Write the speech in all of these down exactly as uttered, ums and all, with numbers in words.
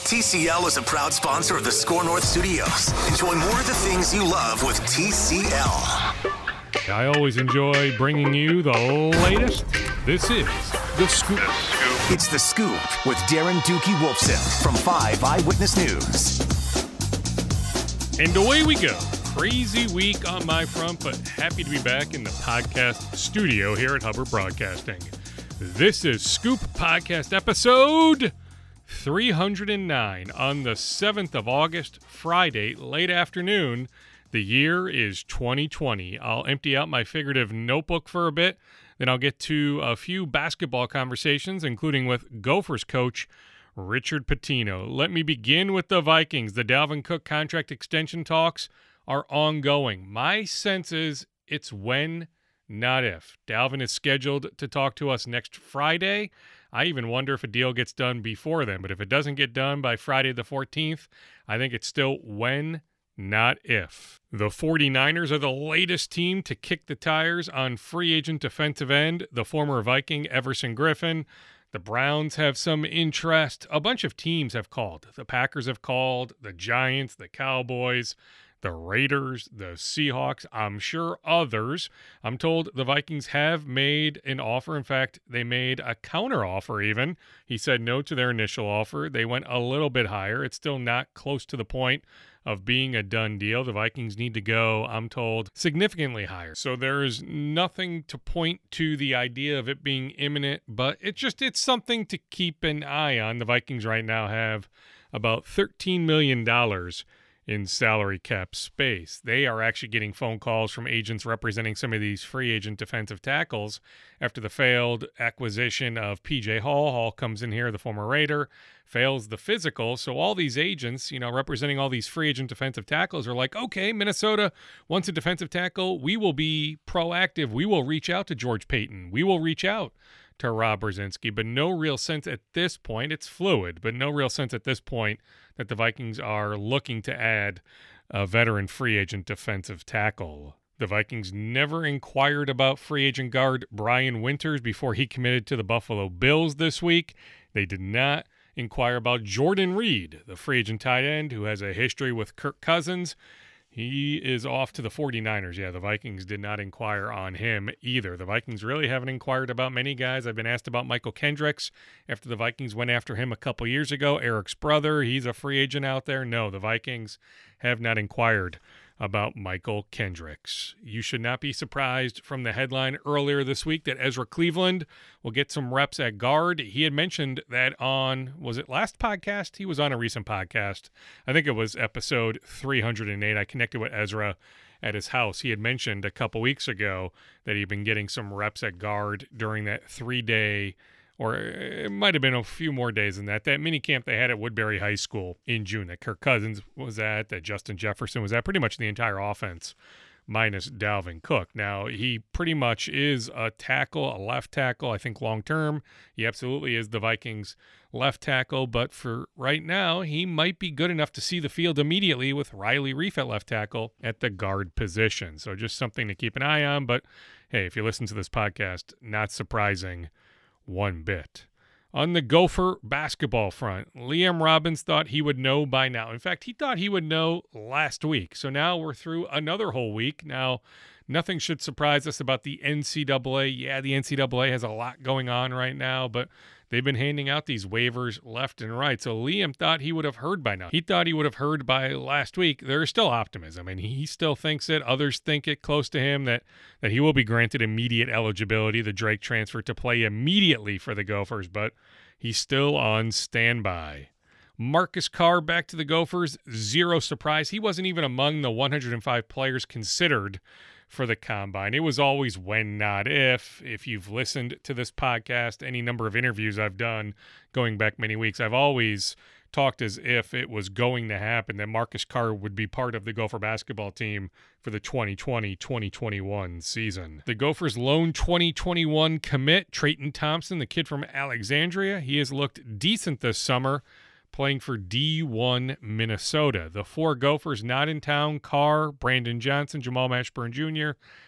T C L is a proud sponsor of the Score North Studios. Enjoy more of the things you love with T C L. I always enjoy bringing you the latest. This is The Scoop. The Scoop. It's The Scoop with Darren Dookie Wolfson from five Eyewitness News. And away we go. Crazy week on my front, but happy to be back in the podcast studio here at Hubbard Broadcasting. This is Scoop Podcast episode three hundred nine on the seventh of August, Friday, late afternoon. The year is twenty twenty. I'll empty out my figurative notebook for a bit, then I'll get to a few basketball conversations, including with Gophers coach Richard Pitino. Let me begin with the Vikings. The Dalvin Cook contract extension talks are ongoing. My sense is it's when, not if. Dalvin is scheduled to talk to us next Friday. I even wonder if a deal gets done before then, but if it doesn't get done by Friday the fourteenth, I think it's still when, not if. The 49ers are the latest team to kick the tires on free agent defensive end, the former Viking Everson Griffin. The Browns have some interest. A bunch of teams have called. The Packers have called, the Giants, the Cowboys, the Raiders, the Seahawks, I'm sure others. I'm told the Vikings have made an offer. In fact, they made a counter offer even. He said no to their initial offer. They went a little bit higher. It's still not close to the point of being a done deal. The Vikings need to go, I'm told, significantly higher. So there is nothing to point to the idea of it being imminent, but it's just, it's something to keep an eye on. The Vikings right now have about thirteen million dollars in salary cap space. They are actually getting phone calls from agents representing some of these free agent defensive tackles after the failed acquisition of P J Hall. Hall comes in here, the former Raider, fails the physical. So all these agents, you know, representing all these free agent defensive tackles are like, okay, Minnesota wants a defensive tackle. We will be proactive. We will reach out to George Payton. We will reach out to Rob Brzezinski, but no real sense at this point. It's fluid, but no real sense at this point that the Vikings are looking to add a veteran free agent defensive tackle. The Vikings never inquired about free agent guard Brian Winters before he committed to the Buffalo Bills this week. They did not inquire about Jordan Reed, the free agent tight end who has a history with Kirk Cousins. He is off to the 49ers. Yeah, the Vikings did not inquire on him either. The Vikings really haven't inquired about many guys. I've been asked about Michael Kendricks after the Vikings went after him a couple years ago. Eric's brother, he's a free agent out there. No, the Vikings have not inquired about Michael Kendricks. You should not be surprised from the headline earlier this week that Ezra Cleveland will get some reps at guard. He had mentioned that on, was it last podcast? He was on a recent podcast. I think it was episode three hundred eight. I connected with Ezra at his house. He had mentioned a couple weeks ago that he'd been getting some reps at guard during that three-day, or it might have been a few more days than that, that mini camp they had at Woodbury High School in June that Kirk Cousins was at, that Justin Jefferson was at, pretty much the entire offense minus Dalvin Cook. Now, he pretty much is a tackle, a left tackle, I think long-term. He absolutely is the Vikings' left tackle, but for right now, he might be good enough to see the field immediately with Riley Reiff at left tackle at the guard position. So just something to keep an eye on, but hey, if you listen to this podcast, not surprising one bit. On the Gopher basketball front, Liam Robbins thought he would know by now. In fact, he thought he would know last week. So now we're through another whole week. Now, nothing should surprise us about the N C double A. Yeah, the N C double A has a lot going on right now, but they've been handing out these waivers left and right. So Liam thought he would have heard by now. He thought he would have heard by last week. There is still optimism, and he still thinks it. Others think it close to him that, that he will be granted immediate eligibility, the Drake transfer, to play immediately for the Gophers, but he's still on standby. Marcus Carr back to the Gophers, zero surprise. He wasn't even among the one hundred five players considered for the Combine. It was always when, not if. If you've listened to this podcast, any number of interviews I've done going back many weeks, I've always talked as if it was going to happen, that Marcus Carr would be part of the Gopher basketball team for the twenty twenty twenty twenty-one season. The Gophers' lone twenty twenty-one commit, Trayton Thompson, the kid from Alexandria, he has looked decent this summer, playing for D one Minnesota. The four Gophers not in town: Carr, Brandon Johnson, Jamal Mashburn Junior,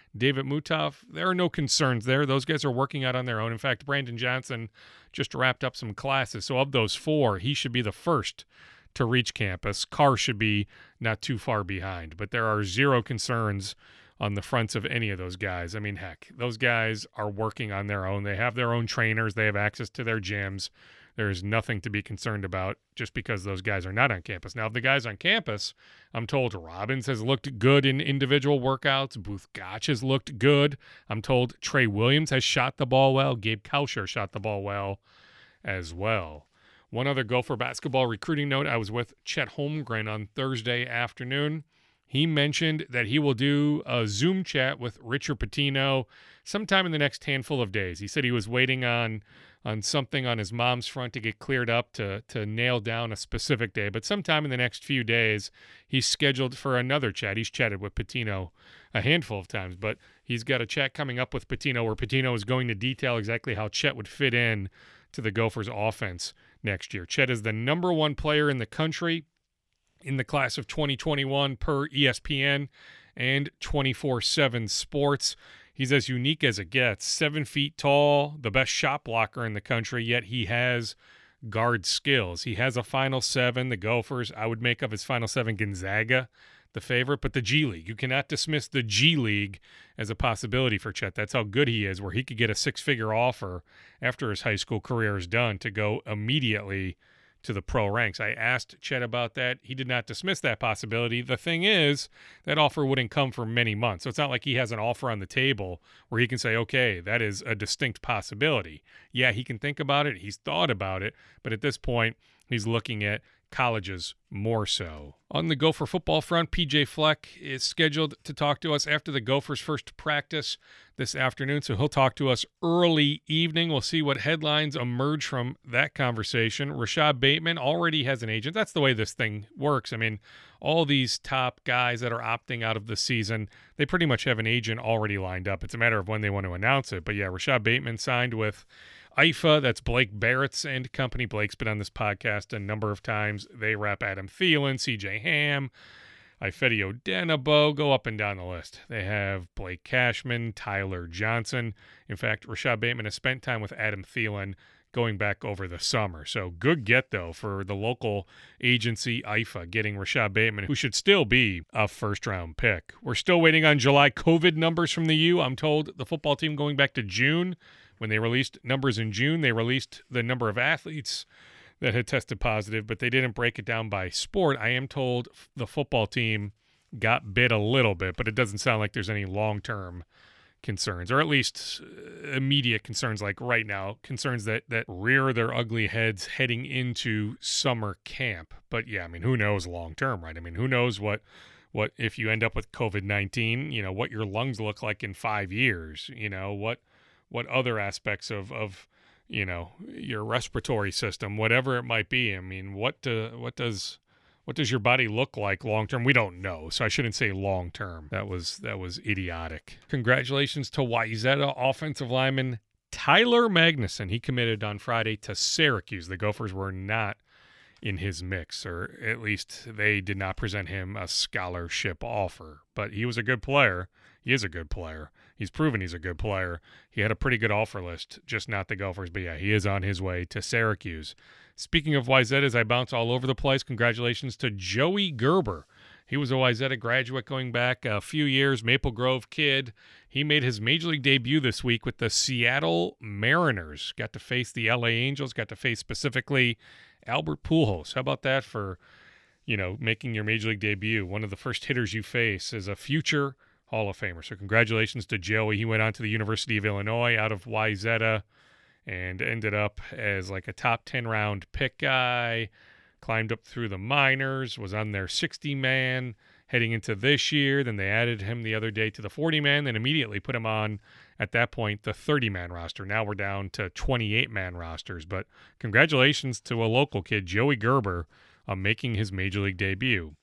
David Mutov, there are no concerns there. Those guys are working out on their own. In fact, Brandon Johnson just wrapped up some classes. So of those four, he should be the first to reach campus. Carr should be not too far behind. But there are zero concerns on the fronts of any of those guys. I mean, heck, those guys are working on their own. They have their own trainers. They have access to their gyms. There's nothing to be concerned about just because those guys are not on campus. Now, if the guys on campus, I'm told Robbins has looked good in individual workouts. Booth Gotch has looked good. I'm told Trey Williams has shot the ball well. Gabe Kauscher shot the ball well as well. One other Gopher basketball recruiting note. I was with Chet Holmgren on Thursday afternoon. He mentioned that he will do a Zoom chat with Richard Pitino sometime in the next handful of days. He said he was waiting on on something on his mom's front to get cleared up to to nail down a specific day. But sometime in the next few days, he's scheduled for another chat. He's chatted with Pitino a handful of times, but he's got a chat coming up with Pitino where Pitino is going to detail exactly how Chet would fit in to the Gophers offense next year. Chet is the number one player in the country in the class of twenty twenty-one per E S P N and twenty-four seven Sports. He's as unique as it gets. Seven feet tall, the best shot blocker in the country, yet he has guard skills. He has a Final Seven. The Gophers, I would make of his Final Seven Gonzaga the favorite, but the G League. You cannot dismiss the G League as a possibility for Chet. That's how good he is, where he could get a six-figure offer after his high school career is done to go immediately to the pro ranks. I asked Chet about that. He did not dismiss that possibility. The thing is, that offer wouldn't come for many months. So it's not like he has an offer on the table where he can say, okay, that is a distinct possibility. Yeah, he can think about it. He's thought about it. But at this point, he's looking at colleges more so. On the Gopher football front, P J Fleck is scheduled to talk to us after the Gophers' first practice this afternoon, so he'll talk to us early evening. We'll see what headlines emerge from that conversation. Rashad Bateman already has an agent. That's the way this thing works. I mean, all these top guys that are opting out of the season, they pretty much have an agent already lined up. It's a matter of when they want to announce it. But yeah, Rashad Bateman signed with I F A, that's Blake Barrett's and company. Blake's been on this podcast a number of times. They rep Adam Thielen, C J Ham, Ifedi Odenigbo, go up and down the list. They have Blake Cashman, Tyler Johnson. In fact, Rashad Bateman has spent time with Adam Thielen going back over the summer. So good get, though, for the local agency I F A getting Rashad Bateman, who should still be a first-round pick. We're still waiting on July COVID numbers from the U. I'm told the football team going back to June. When they released numbers in June, they released the number of athletes that had tested positive, but they didn't break it down by sport. I am told the football team got bit a little bit, but it doesn't sound like there's any long-term concerns, or at least immediate concerns like right now, concerns that, that rear their ugly heads heading into summer camp. But yeah, I mean, who knows long-term, right? I mean, who knows what, what if you end up with COVID nineteen, you know, what your lungs look like in five years, you know, what what other aspects of, of, you know, your respiratory system, whatever it might be. I mean, what do, what does what does your body look like long term? We don't know, so I shouldn't say long term. That was that was idiotic. Congratulations to Wayzata offensive lineman Tyler Magnuson. He committed on Friday to Syracuse. The Gophers were not in his mix, or at least they did not present him a scholarship offer. But he was a good player. He is a good player. He's proven he's a good player. He had a pretty good offer list, just not the Gophers. But yeah, he is on his way to Syracuse. Speaking of Wayzata, as I bounce all over the place, congratulations to Joey Gerber. He was a Wayzata graduate going back a few years, Maple Grove kid. He made his Major League debut this week with the Seattle Mariners. Got to face the L A Angels, got to face specifically Albert Pujols. How about that for, you know, making your Major League debut? One of the first hitters you face is a future Hall of Famer. So congratulations to Joey. He went on to the University of Illinois out of Wayzata and ended up as like a top ten round pick guy, climbed up through the minors, was on their sixty man heading into this year. Then they added him the other day to the forty man, then immediately put him on, at that point, the thirty man roster. Now we're down to twenty-eight man rosters. But congratulations to a local kid, Joey Gerber, on making his Major League debut.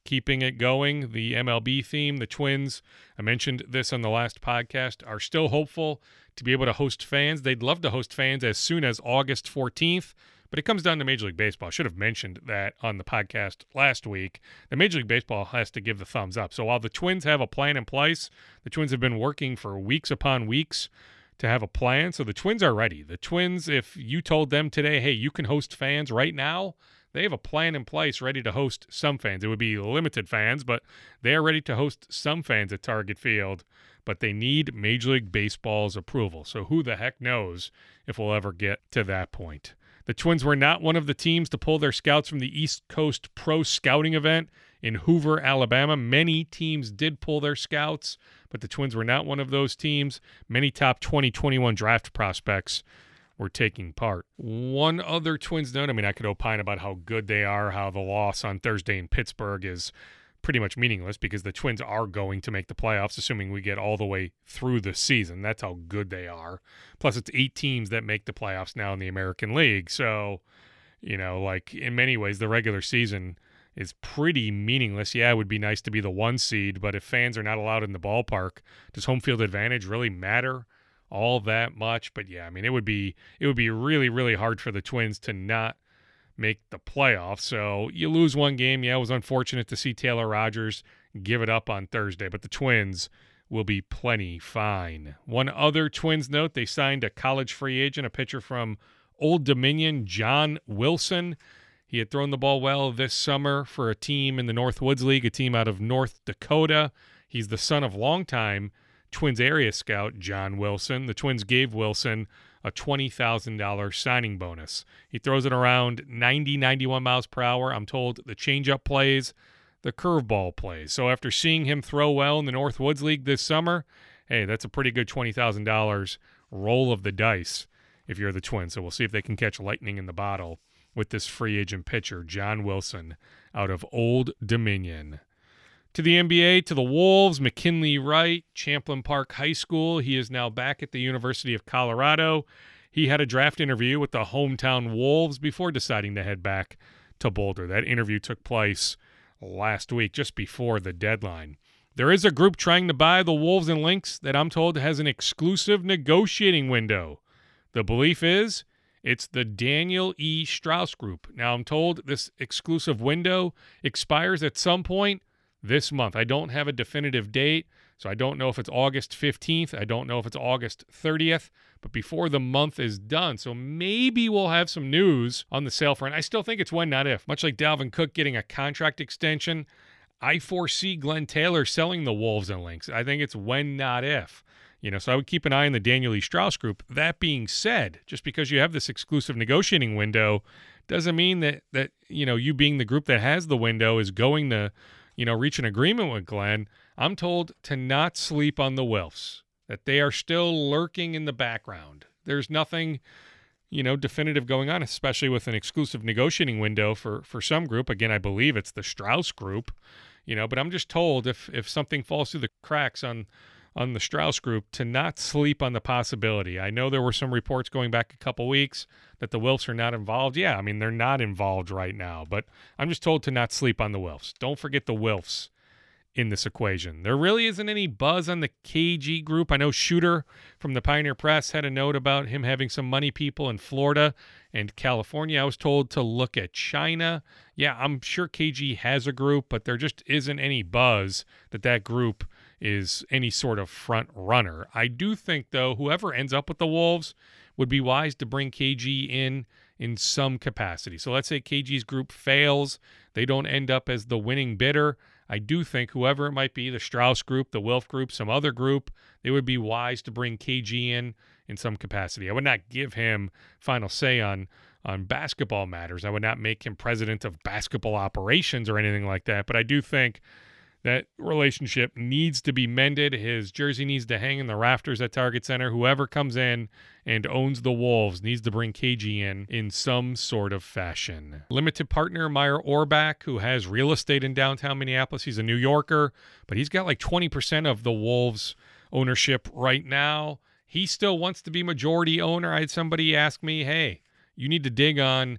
keeping it going, the M L B theme. The Twins, I mentioned this on the last podcast, are still hopeful to be able to host fans. They'd love to host fans as soon as August fourteenth, but it comes down to Major League Baseball. I should have mentioned that on the podcast last week. The Major League Baseball has to give the thumbs up. So while the Twins have a plan in place, the Twins have been working for weeks upon weeks to have a plan. So the Twins are ready. The Twins, if you told them today, hey, you can host fans right now, they have a plan in place ready to host some fans. It would be limited fans, but they are ready to host some fans at Target Field. But they need Major League Baseball's approval. So who the heck knows if we'll ever get to that point. The Twins were not one of the teams to pull their scouts from the East Coast Pro Scouting event in Hoover, Alabama. Many teams did pull their scouts, but the Twins were not one of those teams. Many top twenty twenty-one draft prospects were taking part. One other Twins note, I mean, I could opine about how good they are, how the loss on Thursday in Pittsburgh is pretty much meaningless because the Twins are going to make the playoffs, assuming we get all the way through the season. That's how good they are. Plus, it's eight teams that make the playoffs now in the American League. So, you know, like in many ways, the regular season is pretty meaningless. Yeah, it would be nice to be the one seed, but if fans are not allowed in the ballpark, does home field advantage really matter all that much? But yeah, I mean, it would be it would be really, really hard for the Twins to not make the playoffs. So you lose one game. Yeah, it was unfortunate to see Taylor Rogers give it up on Thursday, but the Twins will be plenty fine. One other Twins note, they signed a college free agent, a pitcher from Old Dominion, John Wilson. He had thrown the ball well this summer for a team in the Northwoods League, a team out of North Dakota. He's the son of longtime Twins area scout John Wilson. The Twins gave Wilson a twenty thousand dollars signing bonus. He throws it around ninety, ninety-one miles per hour. I'm told the changeup plays, the curveball plays. So after seeing him throw well in the Northwoods League this summer, hey, that's a pretty good twenty thousand dollars roll of the dice if you're the Twins. So we'll see if they can catch lightning in the bottle with this free agent pitcher, John Wilson, out of Old Dominion. To the N B A, to the Wolves, McKinley Wright, Champlain Park High School. He is now back at the University of Colorado. He had a draft interview with the hometown Wolves before deciding to head back to Boulder. That interview took place last week, just before the deadline. There is a group trying to buy the Wolves and Lynx that I'm told has an exclusive negotiating window. The belief is it's the Daniel E. Strauss Group. Now, I'm told this exclusive window expires at some point this month. I don't have a definitive date, so I don't know if it's August fifteenth. I don't know if it's August thirtieth, but before the month is done. So maybe we'll have some news on the sale front. I still think it's when, not if. Much like Dalvin Cook getting a contract extension, I foresee Glenn Taylor selling the Wolves and Lynx. I think it's when, not if. You know, so I would keep an eye on the Daniel E. Strauss Group. That being said, just because you have this exclusive negotiating window doesn't mean that, that you know, you being the group that has the window is going to, you know, reach an agreement with Glenn. I'm told to not sleep on the Wilfs, that they are still lurking in the background. There's nothing, you know, definitive going on, especially with an exclusive negotiating window for, for some group. Again, I believe it's the Strauss Group, you know, but I'm just told if, if something falls through the cracks on on the Strauss Group, to not sleep on the possibility. I know there were some reports going back a couple weeks that the Wilfs are not involved. Yeah, I mean, they're not involved right now, but I'm just told to not sleep on the Wilfs. Don't forget the Wilfs in this equation. There really isn't any buzz on the K G Group. I know Shooter from the Pioneer Press had a note about him having some money people in Florida and California. I was told to look at China. Yeah, I'm sure K G has a group, but there just isn't any buzz that that group is any sort of front runner. I do think, though, whoever ends up with the Wolves would be wise to bring K G in in some capacity. So let's say K G's group fails. They don't end up as the winning bidder. I do think whoever it might be, the Strauss Group, the Wilf Group, some other group, they would be wise to bring K G in in some capacity. I would not give him final say on on basketball matters. I would not make him president of basketball operations or anything like that, but I do think that relationship needs to be mended. His jersey needs to hang in the rafters at Target Center. Whoever comes in and owns the Wolves needs to bring K G in in some sort of fashion. Limited partner Meyer Orbach, who has real estate in downtown Minneapolis. He's a New Yorker, but he's got like twenty percent of the Wolves ownership right now. He still wants to be majority owner. I had somebody ask me, hey, you need to dig on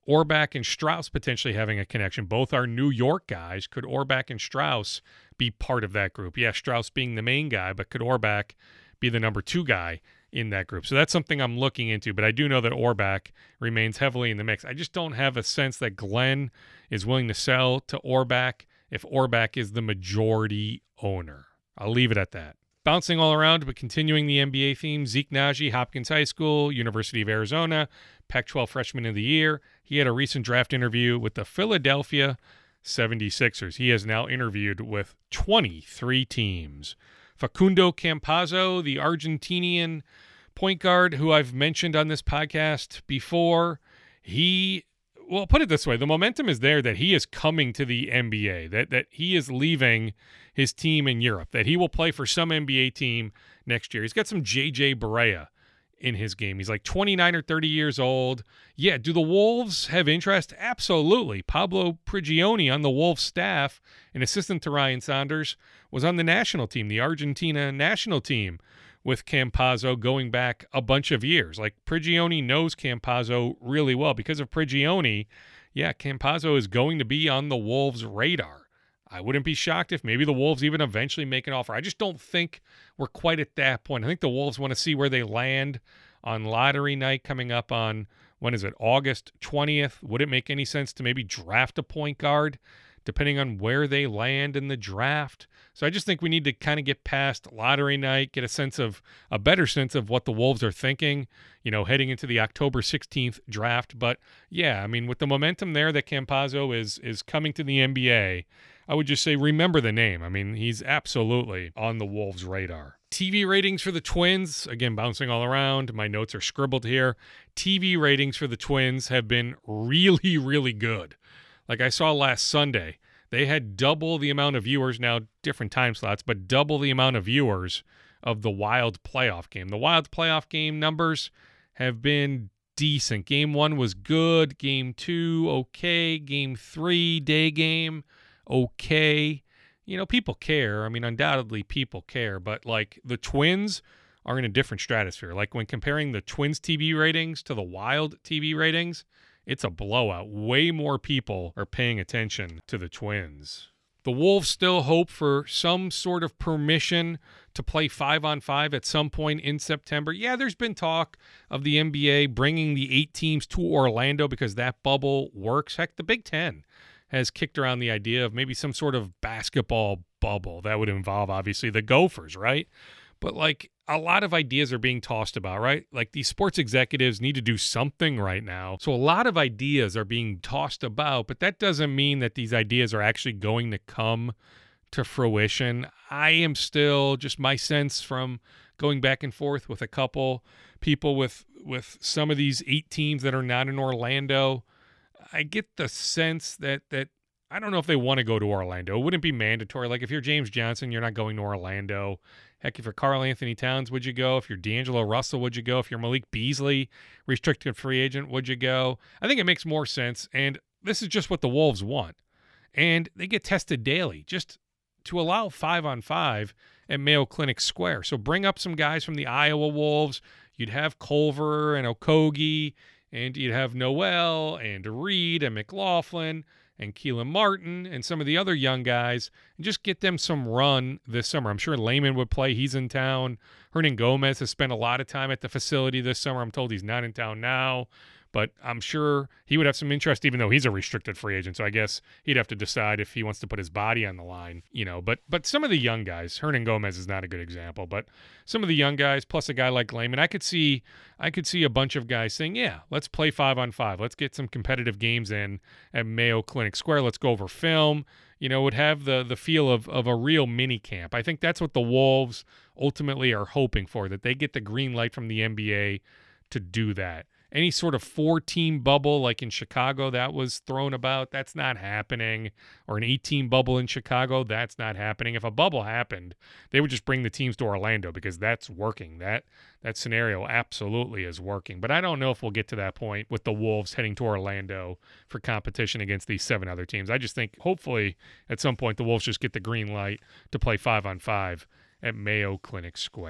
Orbach and Strauss potentially having a connection. Both are New York guys. Could Orbach and Strauss be part of that group? Yeah, Strauss being the main guy, but could Orbach be the number two guy in that group? So that's something I'm looking into, but I do know that Orbach remains heavily in the mix. I just don't have a sense that Glenn is willing to sell to Orbach if Orbach is the majority owner. I'll leave it at that. Bouncing all around, but continuing the N B A theme, Zeke Naji, Hopkins High School, University of Arizona, Pac twelve Freshman of the Year. He had a recent draft interview with the Philadelphia seventy-sixers. He has now interviewed with twenty-three teams. Facundo Campazzo, the Argentinian point guard who I've mentioned on this podcast before, he, well, put it this way, the momentum is there that he is coming to the N B A, that that he is leaving his team in Europe, that he will play for some N B A team next year. He's got some J J Barea in his game. He's like twenty-nine or thirty years old. Yeah, do the Wolves have interest? Absolutely. Pablo Prigioni on the Wolves staff, an assistant to Ryan Saunders, was on the national team, the Argentina national team, with Campazzo going back a bunch of years. Like, Prigioni knows Campazzo really well. Because of Prigioni, yeah, Campazzo is going to be on the Wolves' radar. I wouldn't be shocked if maybe the Wolves even eventually make an offer. I just don't think we're quite at that point. I think the Wolves want to see where they land on lottery night coming up on, when is it, August twentieth? Would it make any sense to maybe draft a point guard depending on where they land in the draft? So I just think we need to kind of get past lottery night, get a sense of, a better sense of what the Wolves are thinking, you know, heading into the October sixteenth draft. But yeah, I mean, with the momentum there that Campazzo is is coming to the N B A, I would just say remember the name. I mean, he's absolutely on the Wolves' radar. T V ratings for the Twins, again, bouncing all around. My notes are scribbled here. T V ratings for the Twins have been really, really good. Like I saw last Sunday, they had double the amount of viewers, now different time slots, but double the amount of viewers of the Wild playoff game. The Wild playoff game numbers have been decent. Game one was good. Game two, okay. Game three, day game, okay. You know, people care. I mean, undoubtedly people care, but like the Twins are in a different stratosphere. Like when comparing the Twins T V ratings to the Wild T V ratings, it's a blowout. Way more people are paying attention to the Twins. The Wolves still hope for some sort of permission to play five on five at some point in September. Yeah, there's been talk of the N B A bringing the eight teams to Orlando because that bubble works. Heck, the Big Ten has kicked around the idea of maybe some sort of basketball bubble. That would involve, obviously, the Gophers, right? But, like, a lot of ideas are being tossed about, right? Like, these sports executives need to do something right now. So a lot of ideas are being tossed about, but that doesn't mean that these ideas are actually going to come to fruition. I am still, just my sense from going back and forth with a couple people with with some of these eight teams that are not in Orlando, I get the sense that that I don't know if they want to go to Orlando. It wouldn't be mandatory. Like if you're James Johnson, you're not going to Orlando. Heck, if you're Karl Anthony Towns, would you go? If you're D'Angelo Russell, would you go? If you're Malik Beasley, restricted free agent, would you go? I think it makes more sense, and this is just what the Wolves want. And they get tested daily, just to allow five on five at Mayo Clinic Square. So bring up some guys from the Iowa Wolves. You'd have Culver and Okogie, and you'd have Noel and Reed and McLaughlin and Keelan Martin and some of the other young guys, and just get them some run this summer. I'm sure Layman would play. He's in town. Hernan Gomez has spent a lot of time at the facility this summer. I'm told he's not in town now, but I'm sure he would have some interest, even though he's a restricted free agent. So I guess he'd have to decide if he wants to put his body on the line, you know. But but some of the young guys, Hernan Gomez is not a good example, but some of the young guys, plus a guy like Layman, I could see I could see a bunch of guys saying, yeah, let's play five on five. Let's get some competitive games in at Mayo Clinic Square. Let's go over film. You know, it would have the the feel of of a real mini camp. I think that's what the Wolves ultimately are hoping for, that they get the green light from the N B A to do that. Any sort of four-team bubble like in Chicago that was thrown about, that's not happening. Or an eight-team bubble in Chicago, that's not happening. If a bubble happened, they would just bring the teams to Orlando because that's working. That that scenario absolutely is working. But I don't know if we'll get to that point with the Wolves heading to Orlando for competition against these seven other teams. I just think hopefully at some point the Wolves just get the green light to play five on five at Mayo Clinic Square.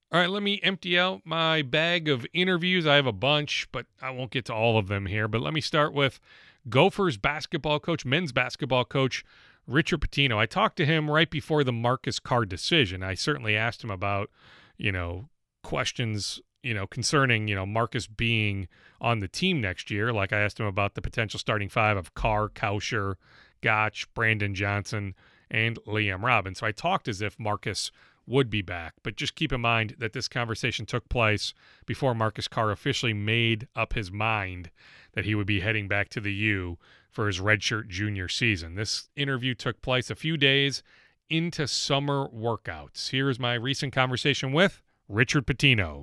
All right, let me empty out my bag of interviews. I have a bunch, but I won't get to all of them here. But let me start with Gophers basketball coach, men's basketball coach, Richard Pitino. I talked to him right before the Marcus Carr decision. I certainly asked him about, you know, questions, you know, concerning, you know, Marcus being on the team next year. Like I asked him about the potential starting five of Carr, Kauscher, Gotch, Brandon Johnson, and Liam Robbins. So I talked as if Marcus would be back. But just keep in mind that this conversation took place before Marcus Carr officially made up his mind that he would be heading back to the U for his redshirt junior season. This interview took place a few days into summer workouts. Here's my recent conversation with Richard Pitino.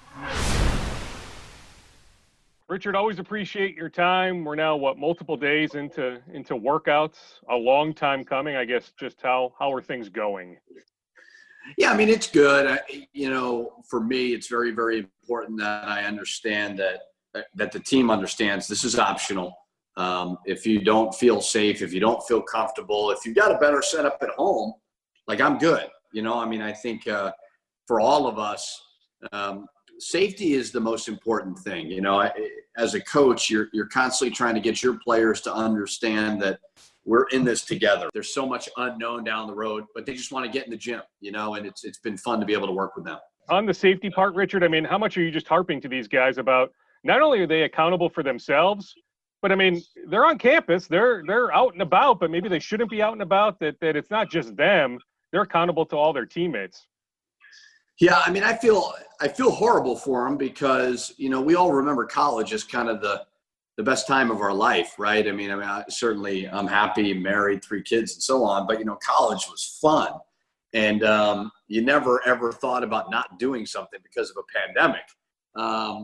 Richard, always appreciate your time. We're now, what, multiple days into into workouts, a long time coming. I guess just how, how are things going? Yeah, I mean, it's good. I, you know, for me, it's very, very important that I understand that that the team understands this is optional. Um, if you don't feel safe, if you don't feel comfortable, if you've got a better setup at home, like I'm good. You know, I mean, I think uh, for all of us, um, safety is the most important thing. You know, I, as a coach, you're you're constantly trying to get your players to understand that we're in this together. There's so much unknown down the road, but they just want to get in the gym, you know, and it's it's been fun to be able to work with them. On the safety part, Richard, I mean, how much are you just harping to these guys about not only are they accountable for themselves, but I mean, they're on campus, they're they're out and about, but maybe they shouldn't be out and about, that that it's not just them, they're accountable to all their teammates. Yeah, I mean, I feel I feel horrible for them because, you know, we all remember college as kind of the the best time of our life, right? I mean, I mean, I, certainly I'm happy, married, three kids and so on, but, you know, college was fun. And um, you never, ever thought about not doing something because of a pandemic. Um,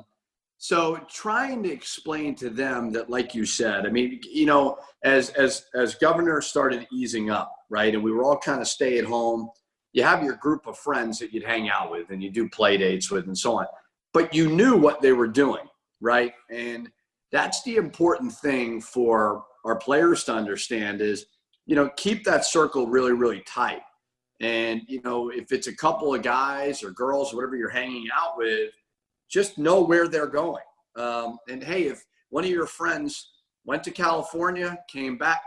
so trying to explain to them that, like you said, I mean, you know, as, as, as governor started easing up, right? And we were all kind of stay at home, you have your group of friends that you'd hang out with and you do play dates with and so on, but you knew what they were doing, right? And that's the important thing for our players to understand is, you know, keep that circle really, really tight. And, you know, if it's a couple of guys or girls, whatever you're hanging out with, just know where they're going. Um, and, hey, if one of your friends went to California, came back,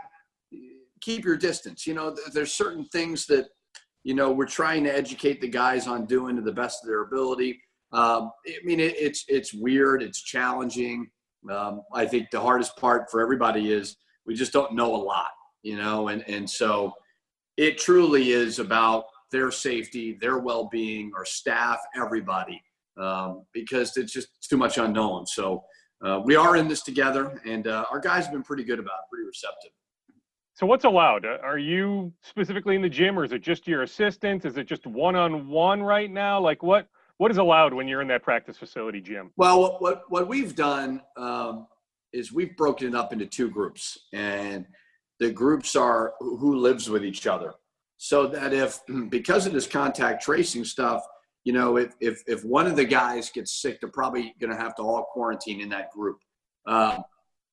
keep your distance. You know, there's certain things that, you know, we're trying to educate the guys on doing to the best of their ability. Um, I mean, it, it's it's weird. It's challenging. Um, I think the hardest part for everybody is we just don't know a lot, you know, and, and so it truly is about their safety, their well-being, our staff, everybody, um, because it's just too much unknown. So uh, we are in this together, and uh, our guys have been pretty good about it, pretty receptive. So what's allowed? Are you specifically in the gym, or is it just your assistants? Is it just one-on-one right now? Like what? What is allowed when you're in that practice facility, Jim? Well, what what, what we've done um, is we've broken it up into two groups, and the groups are who lives with each other. So that if, because of this contact tracing stuff, you know, if if, if one of the guys gets sick, they're probably going to have to all quarantine in that group. Um,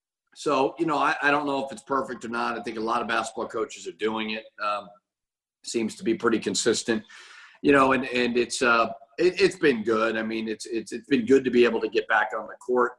so, you know, I, I don't know if it's perfect or not. I think a lot of basketball coaches are doing it. Um, seems to be pretty consistent, you know, and, and it's uh, – It, it's been good. I mean, it's it's it's been good to be able to get back on the court.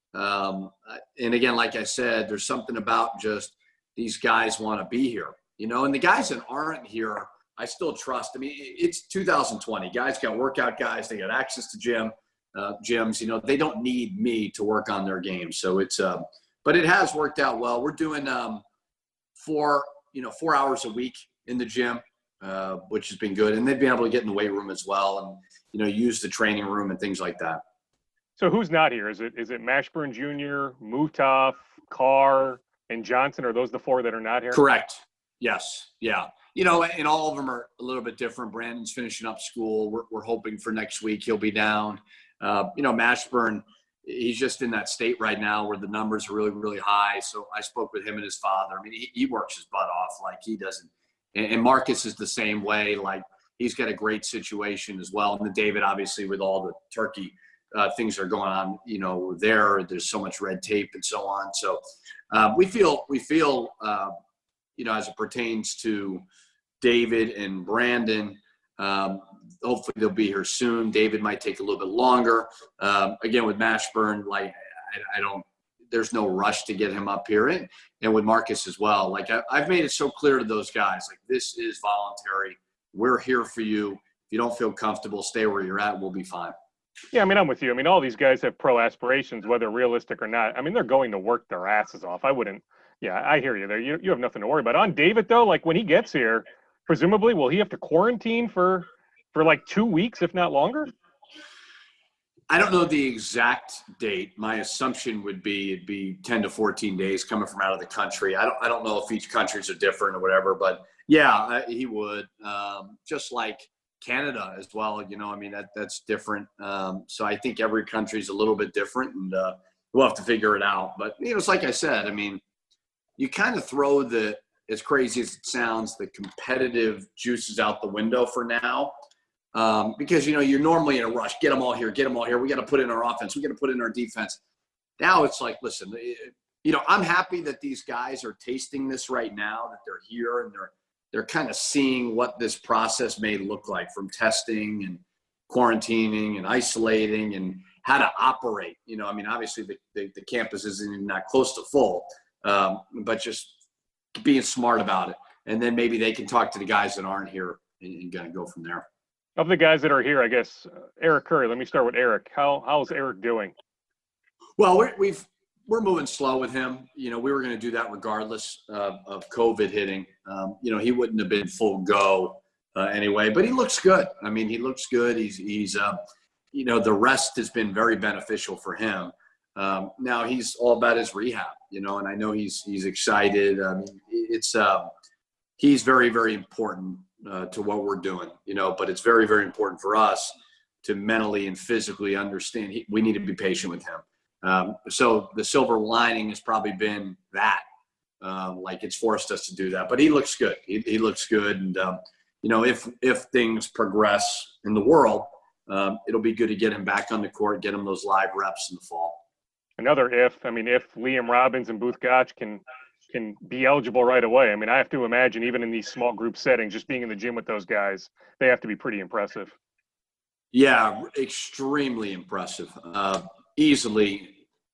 Um, and again, like I said, there's something about just these guys want to be here, you know. And the guys that aren't here, I still trust. I mean, it's two thousand twenty. Guys got workout guys. They got access to gym uh, gyms. You know, they don't need me to work on their game. So it's, uh, but it has worked out well. We're doing um, four, you know, four hours a week in the gym. Uh, which has been good. And they've been able to get in the weight room as well and, you know, use the training room and things like that. So who's not here? Is it is it Mashburn Junior, Mutaf, Carr, and Johnson? Are those the four that are not here? Correct. Yes. Yeah. You know, and all of them are a little bit different. Brandon's finishing up school. We're, we're hoping for next week he'll be down. Uh, you know, Mashburn, he's just in that state right now where the numbers are really, really high. So I spoke with him and his father. I mean, he, he works his butt off. Like he doesn't. And Marcus is the same way. Like he's got a great situation as well. And then David, obviously, with all the Turkey uh, things that are going on, you know, there, there's so much red tape and so on. So uh, we feel, we feel, uh, you know, as it pertains to David and Brandon, Um, hopefully they'll be here soon. David might take a little bit longer. Um, again, with Mashburn, like I, I don't, there's no rush to get him up here. And, and with Marcus as well. Like I, I've made it so clear to those guys, like this is voluntary. We're here for you. If you don't feel comfortable, stay where you're at. We'll be fine. Yeah, I mean, I'm with you. I mean, all these guys have pro aspirations, whether realistic or not. I mean, they're going to work their asses off. I wouldn't. Yeah, I hear you there. You you have nothing to worry about. On David, though, like when he gets here, presumably, will he have to quarantine for for like two weeks, if not longer? I don't know the exact date. My assumption would be it'd be ten to fourteen days coming from out of the country. I don't I don't know if each countries are different or whatever, but yeah, he would. Um, just like Canada as well, you know, I mean, that that's different. Um, so I think every country is a little bit different, and uh, we'll have to figure it out. But, you know, it's like I said, I mean, you kind of throw the, as crazy as it sounds, the competitive juices out the window for now. Um, because, you know, you're normally in a rush. Get them all here. Get them all here. We got to put in our offense. We got to put in our defense. Now it's like, listen, you know, I'm happy that these guys are tasting this right now, that they're here and they're, they're kind of seeing what this process may look like from testing and quarantining and isolating and how to operate. You know, I mean, obviously the, the, the campus isn't even that close to full, um, but just being smart about it. And then maybe they can talk to the guys that aren't here and, and kind of go from there. Of the guys that are here, I guess, uh, Eric Curry, let me start with Eric. How How's Eric doing? Well, we're, we've, we're moving slow with him. You know, we were going to do that regardless of, of COVID hitting. Um, you know, he wouldn't have been full go uh, anyway, but he looks good. I mean, he looks good. He's, he's uh, you know, the rest has been very beneficial for him. Um, now he's all about his rehab, you know, and I know he's, he's excited. I mean, it's, uh, he's very, very important uh, to what we're doing, you know, but it's very, very important for us to mentally and physically understand he, we need to be patient with him. Um, so the silver lining has probably been that, um, like it's forced us to do that, but he looks good. He, he looks good. And, um, you know, if, if things progress in the world, um, it'll be good to get him back on the court, get him those live reps in the fall. Another if, I mean, if Liam Robbins and Booth Gotch can, can be eligible right away. I mean, I have to imagine even in these small group settings, just being in the gym with those guys, they have to be pretty impressive. Yeah, extremely impressive. Uh, easily.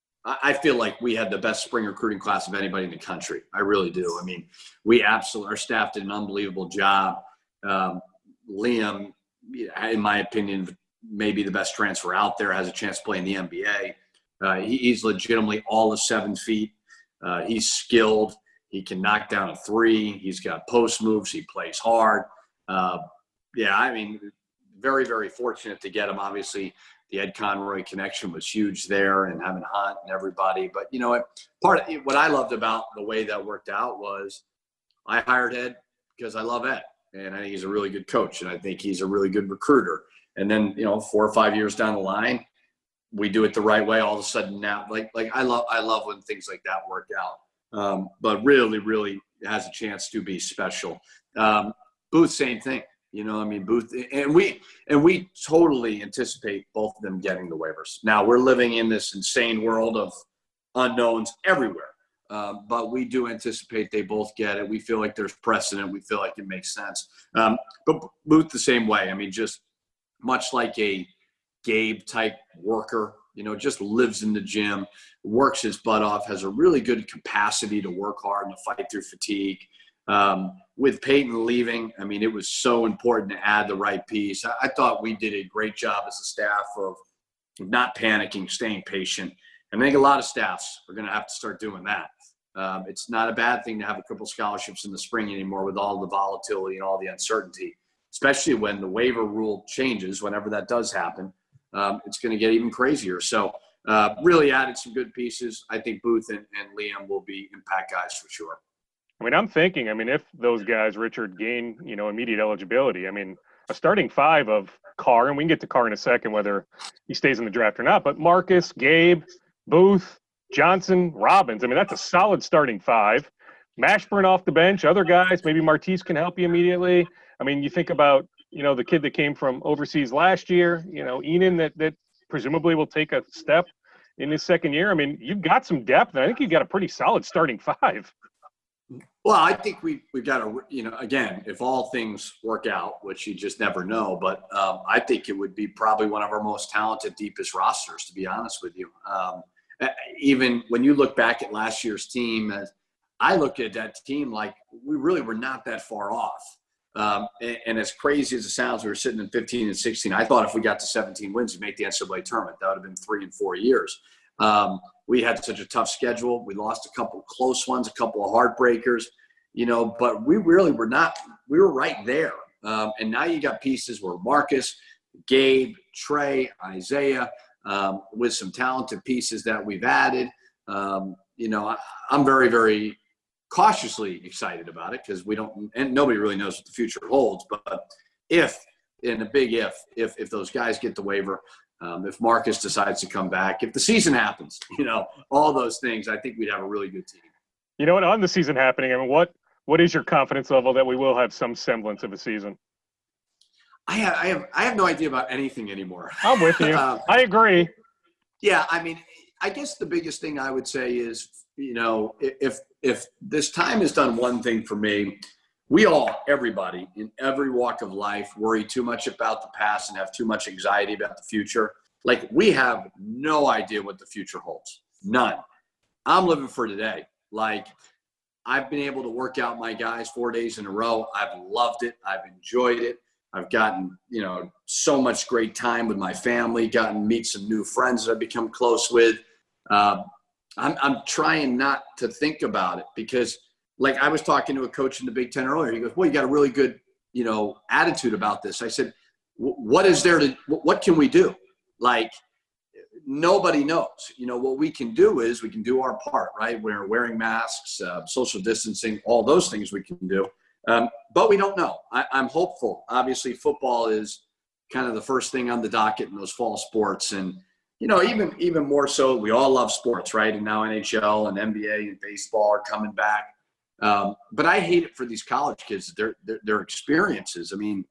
I feel like we had the best spring recruiting class of anybody in the country. I really do. I mean, we absolutely, our staff did an unbelievable job. Um, Liam, in my opinion, maybe the best transfer out there, has a chance to play in the N B A. Uh, he, he's legitimately all of seven feet. Uh, he's skilled. He can knock down a three. He's got post moves. He plays hard. Uh, yeah, I mean, very, very fortunate to get him. Obviously, the Ed Conroy connection was huge there, and having Hunt and everybody. But, you know, part of what I loved about the way that worked out was I hired Ed because I love Ed, and I think he's a really good coach, and I think he's a really good recruiter. And then, you know, four or five years down the line, we do it the right way. All of a sudden now, like, like I love, I love when things like that work out. Um, but really, really has a chance to be special. Um, Booth, same thing. You know, I mean, Booth, and we and we totally anticipate both of them getting the waivers. Now, we're living in this insane world of unknowns everywhere, um, but we do anticipate they both get it. We feel like there's precedent. We feel like it makes sense. Um, but Booth the same way. I mean, just much like a Gabe-type worker, you know, just lives in the gym, works his butt off, has a really good capacity to work hard and to fight through fatigue. Um, with Peyton leaving, I mean, it was so important to add the right piece. I, I thought we did a great job as a staff of not panicking, staying patient. And I think a lot of staffs are going to have to start doing that. Um, it's not a bad thing to have a couple scholarships in the spring anymore with all the volatility and all the uncertainty, especially when the waiver rule changes, whenever that does happen. Um, it's going to get even crazier. So uh, really added some good pieces. I think Booth and, and Liam will be impact guys for sure. I mean, I'm thinking, I mean, if those guys, Richard, gain, you know, immediate eligibility, I mean, a starting five of Carr, and we can get to Carr in a second, whether he stays in the draft or not, but Marcus, Gabe, Booth, Johnson, Robbins, I mean, that's a solid starting five. Mashburn off the bench, other guys, maybe Martise can help you immediately. I mean, you think about, you know, the kid that came from overseas last year, you know, Enan that, that presumably will take a step in his second year. I mean, you've got some depth, and I think you've got a pretty solid starting five. Well, I think we we've got to, you know, again, if all things work out, which you just never know, but um, I think it would be probably one of our most talented, deepest rosters, to be honest with you. Um, even when you look back at last year's team, as I look at that team like we really were not that far off. Um, and, and as crazy as it sounds, we were sitting in fifteen and sixteen. I thought if we got to seventeen wins, we'd make the N C double A tournament. That would have been three and four years. Um, we had such a tough schedule. We lost a couple close ones, a couple of heartbreakers, you know, but we really were not, we were right there. Um, and now you got pieces where Marcus, Gabe, Trey, Isaiah, um, with some talented pieces that we've added. Um, you know, I, I'm very, very cautiously excited about it because we don't, and nobody really knows what the future holds. But if, in a big if, if if those guys get the waiver, um, if Marcus decides to come back, if the season happens, you know, all those things, I think we'd have a really good team. You know what? On the season happening, I mean, what what is your confidence level that we will have some semblance of a season? I have I have I have no idea about anything anymore. I'm with you. um, I agree. Yeah, I mean, I guess the biggest thing I would say is, you know, if if this time has done one thing for me, we all, everybody in every walk of life, worry too much about the past and have too much anxiety about the future. Like, we have no idea what the future holds. None. I'm living for today. Like, I've been able to work out my guys four days in a row. I've loved it. I've enjoyed it. I've gotten, you know, so much great time with my family, gotten to meet some new friends that I've become close with. Um, I'm, I'm trying not to think about it because, like, I was talking to a coach in the Big Ten earlier. He goes, well, you got a really good, you know, attitude about this. I said, what is there to, what can we do? Like, nobody knows. You know, what we can do is we can do our part, right? We're wearing masks, uh, social distancing, all those things we can do. Um, but we don't know. I, I'm hopeful. Obviously, football is kind of the first thing on the docket in those fall sports. And, you know, even even more so, we all love sports, right? And now N H L and N B A and baseball are coming back. Um, but I hate it for these college kids, their, their their experiences. I mean,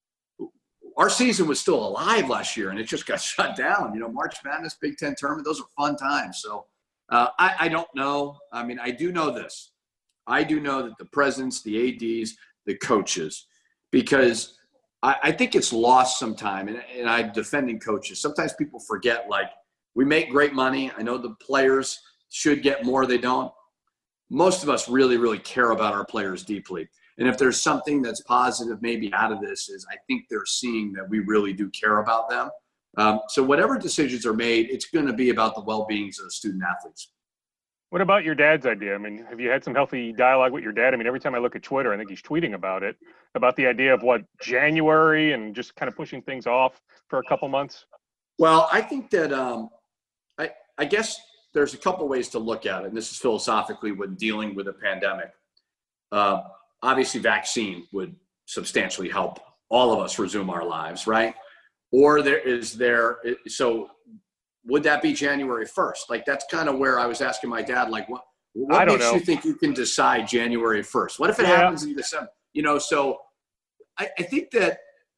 our season was still alive last year, and it just got shut down. You know, March Madness, Big Ten tournament, those are fun times. So uh, I, I don't know. I mean, I do know this. I do know that the presidents, the A Ds, the coaches, because I, I think it's lost sometime, and, and I'm defending coaches. Sometimes people forget, like, we make great money. I know the players should get more. They don't. Most of us really, really care about our players deeply. And if there's something that's positive maybe out of this is I think they're seeing that we really do care about them. Um, so whatever decisions are made, it's going to be about the well-beings of the student athletes. What about your dad's idea? I mean, have you had some healthy dialogue with your dad? I mean, every time I look at Twitter, I think he's tweeting about it, about the idea of what, January, and just kind of pushing things off for a couple months. Well, I think that um, I, I guess there's a couple ways to look at it, and this is philosophically when dealing with a pandemic. Uh, obviously, vaccine would substantially help all of us resume our lives, right? Or there is there, so would that be January first? Like, that's kind of where I was asking my dad, like, what, what makes know. you think you can decide January first? What if it yeah. happens in December? You know, so I, I think that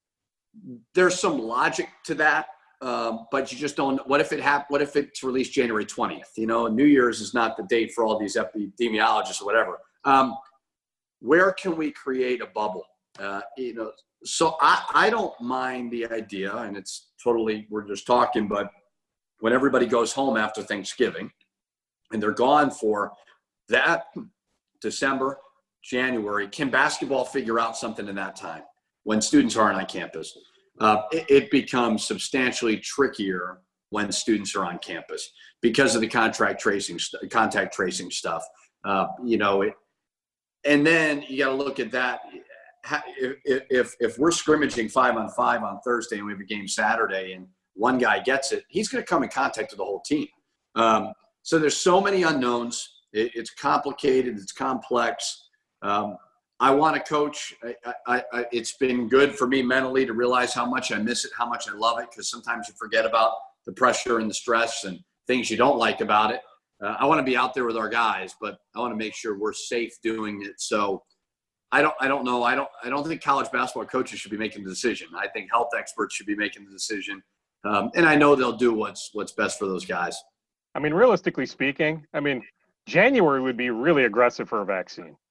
there's some logic to that. Um, but you just don't. What if it hap- What if it's released January twentieth? You know, New Year's is not the date for all these epidemiologists or whatever. Um, where can we create a bubble? Uh, you know, so I, I don't mind the idea, and it's totally, we're just talking. But when everybody goes home after Thanksgiving, and they're gone for that December, January, can basketball figure out something in that time when students aren't on campus? Uh, it, it becomes substantially trickier when students are on campus because of the contact tracing, contact tracing stuff. Uh, you know, it, and then you got to look at that. If, if if we're scrimmaging five on five on Thursday and we have a game Saturday and one guy gets it, he's going to come in contact with the whole team. Um, so there's so many unknowns. It, it's complicated. It's complex. Um, I want to coach. I, I, I, it's been good for me mentally to realize how much I miss it, how much I love it, because sometimes you forget about the pressure and the stress and things you don't like about it. Uh, I want to be out there with our guys, but I want to make sure we're safe doing it. So I don't, I don't know. I don't, I don't think college basketball coaches should be making the decision. I think health experts should be making the decision, um, and I know they'll do what's what's best for those guys. I mean, realistically speaking, I mean, January would be really aggressive for a vaccine.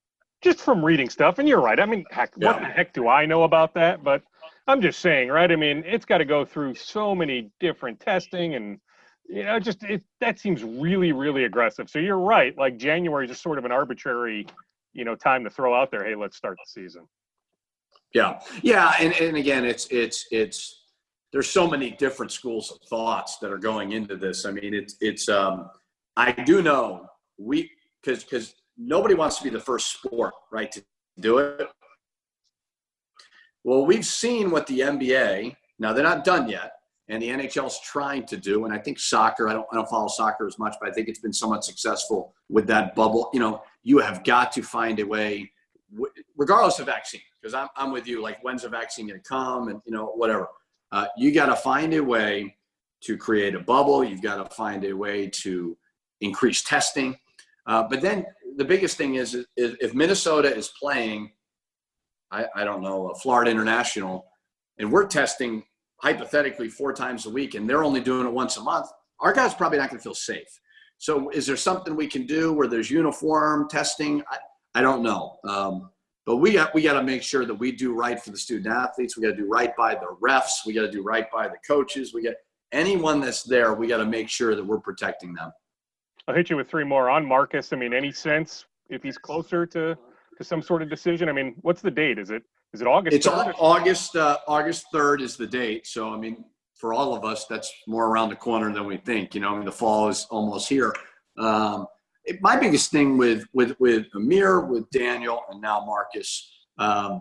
just from reading stuff. And you're right. I mean, heck, Yeah. what the heck do I know about that? But I'm just saying, right? I mean, it's got to go through so many different testing and, you know, just it, that seems really, really aggressive. So you're right. Like January is just sort of an arbitrary, you know, time to throw out there, hey, let's start the season. Yeah. Yeah. And, and again, it's, it's, it's, there's so many different schools of thoughts that are going into this. I mean, it's, it's, um, I do know we, cause, cause nobody wants to be the first sport, right, to do it. Well, we've seen what the N B A, now they're not done yet, and the N H L is trying to do, and I think soccer, I don't, I don't follow soccer as much, but I think it's been somewhat successful with that bubble. You know, you have got to find a way, regardless of vaccine, because I'm, I'm with you, like, when's the vaccine going to come, and, you know, whatever. Uh, you got to find a way to create a bubble. You've got to find a way to increase testing. Uh, but then the biggest thing is, is if Minnesota is playing, I, I don't know, a Florida International, and we're testing hypothetically four times a week, and they're only doing it once a month, our guys probably not going to feel safe. So is there something we can do where there's uniform testing? I, I don't know. Um, but we got, we got to make sure that we do right for the student athletes. We got to do right by the refs. We got to do right by the coaches. We got anyone that's there. We got to make sure that we're protecting them. I'll hit you with three more on Marcus. I mean, any sense if he's closer to, to some sort of decision? I mean, what's the date? Is it is it August? It's third? August uh, August third is the date. So I mean, for all of us, that's more around the corner than we think. You know, I mean, the fall is almost here. Um, it, my biggest thing with with with Amir, with Daniel, and now Marcus, um,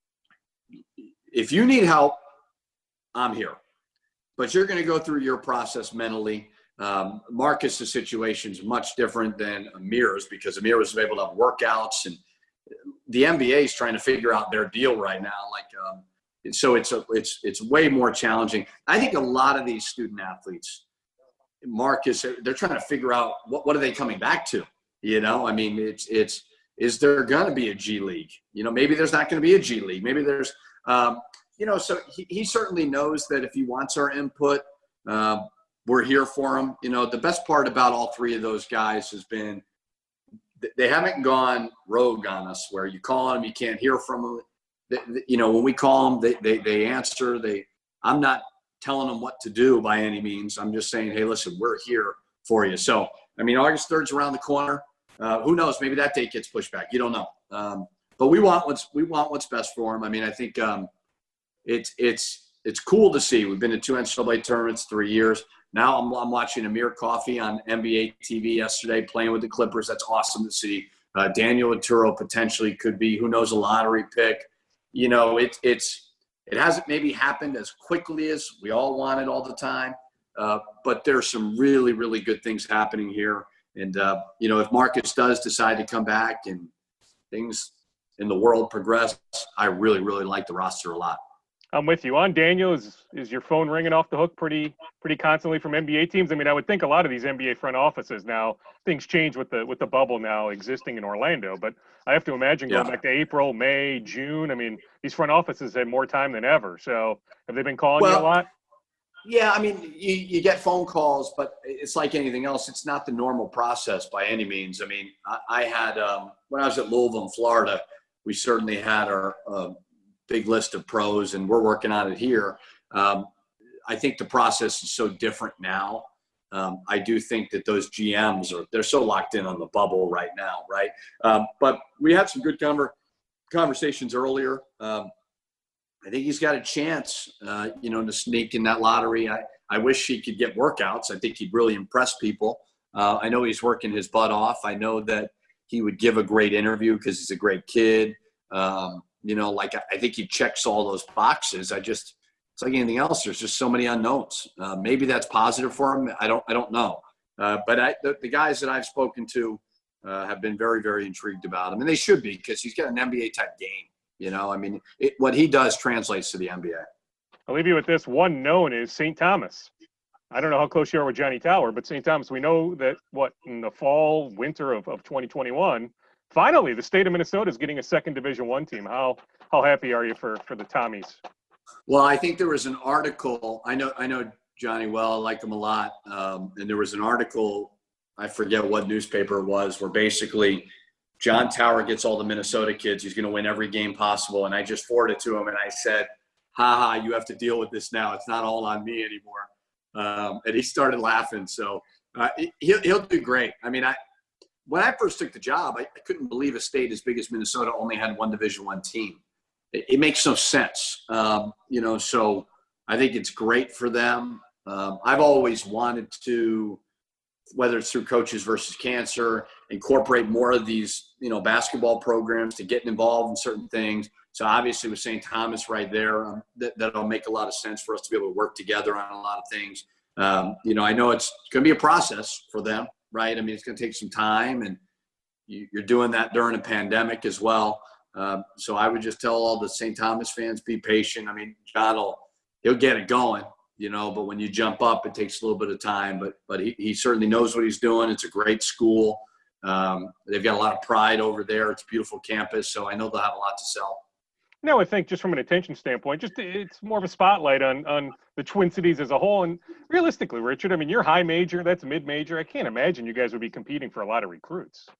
if you need help, I'm here. But you're going to go through your process mentally. Um, Marcus's situation is much different than Amir's, because Amir was able to have workouts, and the N B A is trying to figure out their deal right now. Like, um, so it's a, it's it's way more challenging. I think a lot of these student athletes, Marcus, they're trying to figure out what what are they coming back to. You know, I mean, it's it's is there going to be a G League? You know, maybe there's not going to be a G League. Maybe there's, um, you know, so he, he certainly knows that if he wants our input. Uh, We're here for them. You know, the best part about all three of those guys has been they haven't gone rogue on us where you call them, you can't hear from them. They, you know, when we call them, they, they, they answer. They, I'm not telling them what to do by any means. I'm just saying, hey, listen, we're here for you. So, I mean, August third's around the corner. Uh, who knows? Maybe that date gets pushed back. You don't know. Um, but we want what's we want what's best for them. I mean, I think um, it's it's it's cool to see. We've been to two N C double A tournaments, three years. Now I'm, I'm watching Amir Coffey on N B A T V yesterday playing with the Clippers. That's awesome to see. Uh, Daniel Oturo potentially could be, who knows, a lottery pick. You know, it, it's it hasn't maybe happened as quickly as we all want it all the time, uh, but there's some really, really good things happening here. And, uh, you know, if Marcus does decide to come back and things in the world progress, I really, really like the roster a lot. I'm with you. On Daniel, is is your phone ringing off the hook pretty pretty constantly from N B A teams? I mean, I would think a lot of these N B A front offices now, things change with the with the bubble now existing in Orlando, but I have to imagine going Yeah. back to April, May, June. I mean, these front offices had more time than ever. So have they been calling Well, you a lot? Yeah, I mean, you, you get phone calls, but it's like anything else. It's not the normal process by any means. I mean, I, I had um, when I was at Louisville in Florida, we certainly had our uh, big list of pros, and we're working on it here. Um, I think the process is so different now. Um, I do think that those G Ms are they're so locked in on the bubble right now, right? Um, but we had some good conver- conversations earlier. Um, I think he's got a chance, uh, you know, to sneak in that lottery. I, I wish he could get workouts. I think he'd really impress people. Uh, I know he's working his butt off. I know that he would give a great interview because he's a great kid. Um, you know, like I, I think he checks all those boxes. I just, it's like anything else. There's just so many unknowns. Uh, maybe that's positive for him. I don't, I don't know. Uh, but I, the, the guys that I've spoken to uh, have been very, very intrigued about him, and they should be because he's got an N B A type game. You know, I mean, it, what he does translates to the N B A. I'll leave you with this. One known is Saint Thomas. I don't know how close you are with Johnny Tower, but Saint Thomas, we know that, what, in the fall, winter of, of twenty twenty-one, finally the state of Minnesota is getting a second Division One team. How how happy are you for, for the Tommies? Well, I think there was an article. I know I know Johnny well. I like him a lot. Um, and there was an article, I forget what newspaper it was, where basically John Tower gets all the Minnesota kids. He's going to win every game possible. And I just forwarded it to him, and I said, ha ha, you have to deal with this now. It's not all on me anymore. Um, and he started laughing. So uh, he'll, he'll do great. I mean, I when I first took the job, I, I couldn't believe a state as big as Minnesota only had one Division One team. It, it makes no sense. Um, you know, so I think it's great for them. Um, I've always wanted to, whether it's through Coaches versus Cancer, incorporate more of these, you know, basketball programs to get involved in certain things. So obviously with Saint Thomas right there, um, that, that'll make a lot of sense for us to be able to work together on a lot of things. Um, you know, I know it's going to be a process for them, right? I mean, it's going to take some time, and you, you're doing that during a pandemic as well. Uh, so I would just tell all the Saint Thomas fans, be patient. I mean, John will, he'll get it going, you know, but when you jump up, it takes a little bit of time, but, but he, he certainly knows what he's doing. It's a great school. Um, they've got a lot of pride over there. It's a beautiful campus. So I know they'll have a lot to sell. No, I think just from an attention standpoint, just it's more of a spotlight on, on the Twin Cities as a whole. And realistically, Richard, I mean, you're high major, that's mid major. I can't imagine you guys would be competing for a lot of recruits.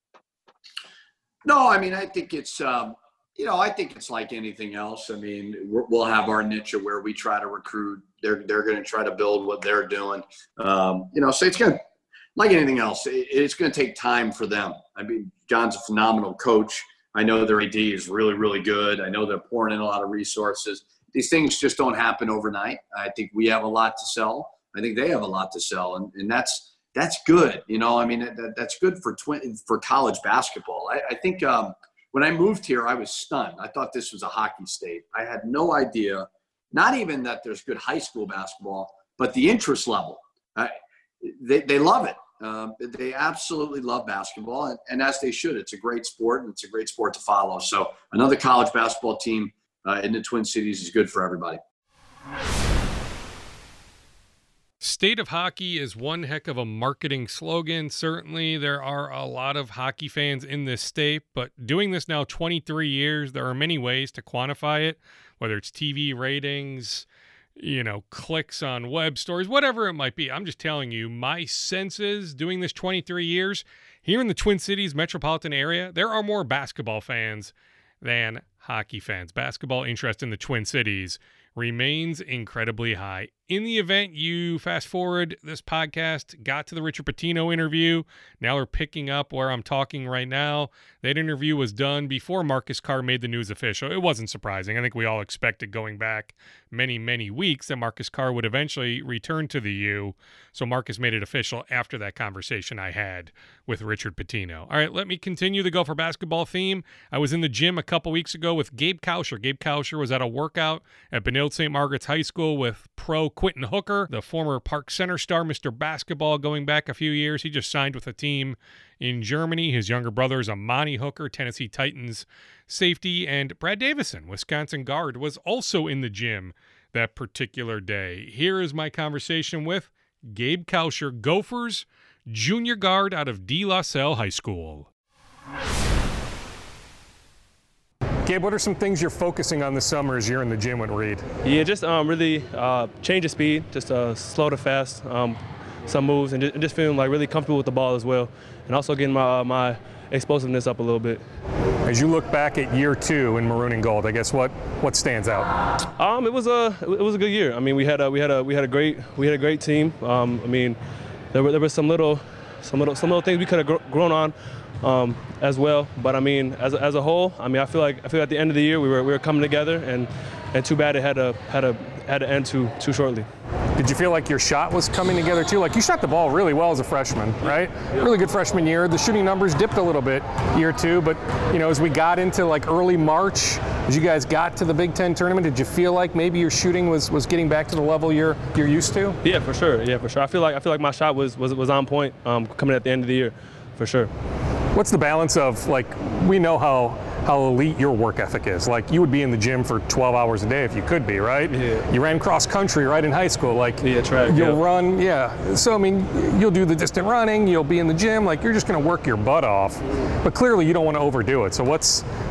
No, I mean, I think it's, um, you know, I think it's like anything else. I mean, we're, we'll have our niche of where we try to recruit. They're they're going to try to build what they're doing. Um, you know, so it's going to, like anything else, it, it's going to take time for them. I mean, John's a phenomenal coach. I know their A D is really, really good. I know they're pouring in a lot of resources. These things just don't happen overnight. I think we have a lot to sell. I think they have a lot to sell, and, and that's that's good. You know, I mean, that, that's good for twin for college basketball. I, I think um, when I moved here, I was stunned. I thought this was a hockey state. I had no idea, not even that there's good high school basketball, but the interest level. I, they they love it. Um, they absolutely love basketball, and, and as they should. It's a great sport, and it's a great sport to follow. So another college basketball team uh, in the Twin Cities is good for everybody. State of Hockey is one heck of a marketing slogan. Certainly, there are a lot of hockey fans in this state, but doing this now twenty-three years, there are many ways to quantify it, whether it's T V ratings, you know, clicks on web stores, whatever it might be. I'm just telling you, my sense is doing this twenty-three years, here in the Twin Cities metropolitan area, there are more basketball fans than hockey fans. Basketball interest in the Twin Cities remains incredibly high. In the event you fast forward this podcast, got to the Richard Pitino interview, now we're picking up where I'm talking right now. That interview was done before Marcus Carr made the news official. It wasn't surprising. I think we all expected going back many, many weeks that Marcus Carr would eventually return to the U. So Marcus made it official after that conversation I had with Richard Pitino. All right, let me continue the Gopher basketball theme. I was in the gym a couple weeks ago with Gabe Kauscher. Gabe Kauscher was at a workout at Benilde Saint Margaret's High School with pro Quentin Hooker, the former Park Center star, Mister Basketball, going back a few years. He just signed with a team in Germany. His younger brother is Amani Hooker, Tennessee Titans safety, and Brad Davison, Wisconsin guard, was also in the gym that particular day. Here is my conversation with Gabe Kauscher, Gophers junior guard out of De La Salle High School. Gabe, what are some things you're focusing on this summer as you're in the gym with Reed? Yeah, just um, really uh, change of speed, just uh, slow to fast, um, some moves, and just, and just feeling like really comfortable with the ball as well, and also getting my uh, my explosiveness up a little bit. As you look back at year two in maroon and gold, I guess what what stands out? Um, it was a it was a good year. I mean, we had a we had a we had a great we had a great team. Um, I mean, there were there were some little some little some little things we could have gr- grown on. Um, as well, but I mean, as a, as a whole, I mean, I feel like I feel at the end of the year we were we were coming together, and and too bad it had to had to had to end too too shortly. Did you feel like your shot was coming together too? Like you shot the ball really well as a freshman, right? Yeah. Really good freshman year. The shooting numbers dipped a little bit year two, but you know, as we got into like early March, as you guys got to the Big Ten tournament, did you feel like maybe your shooting was, was getting back to the level you're you're used to? Yeah, for sure. Yeah, for sure. I feel like I feel like my shot was was was on point um, coming at the end of the year, for sure. What's the balance of, like, we know how how elite your work ethic is. Like, you would be in the gym for twelve hours a day if you could be, right? Yeah. You ran cross country, right, in high school. Like, yeah, track, you'll yeah. run, yeah. So, I mean, you'll do the distant running, you'll be in the gym, like, you're just going to work your butt off. But clearly, you don't want to overdo it. So what's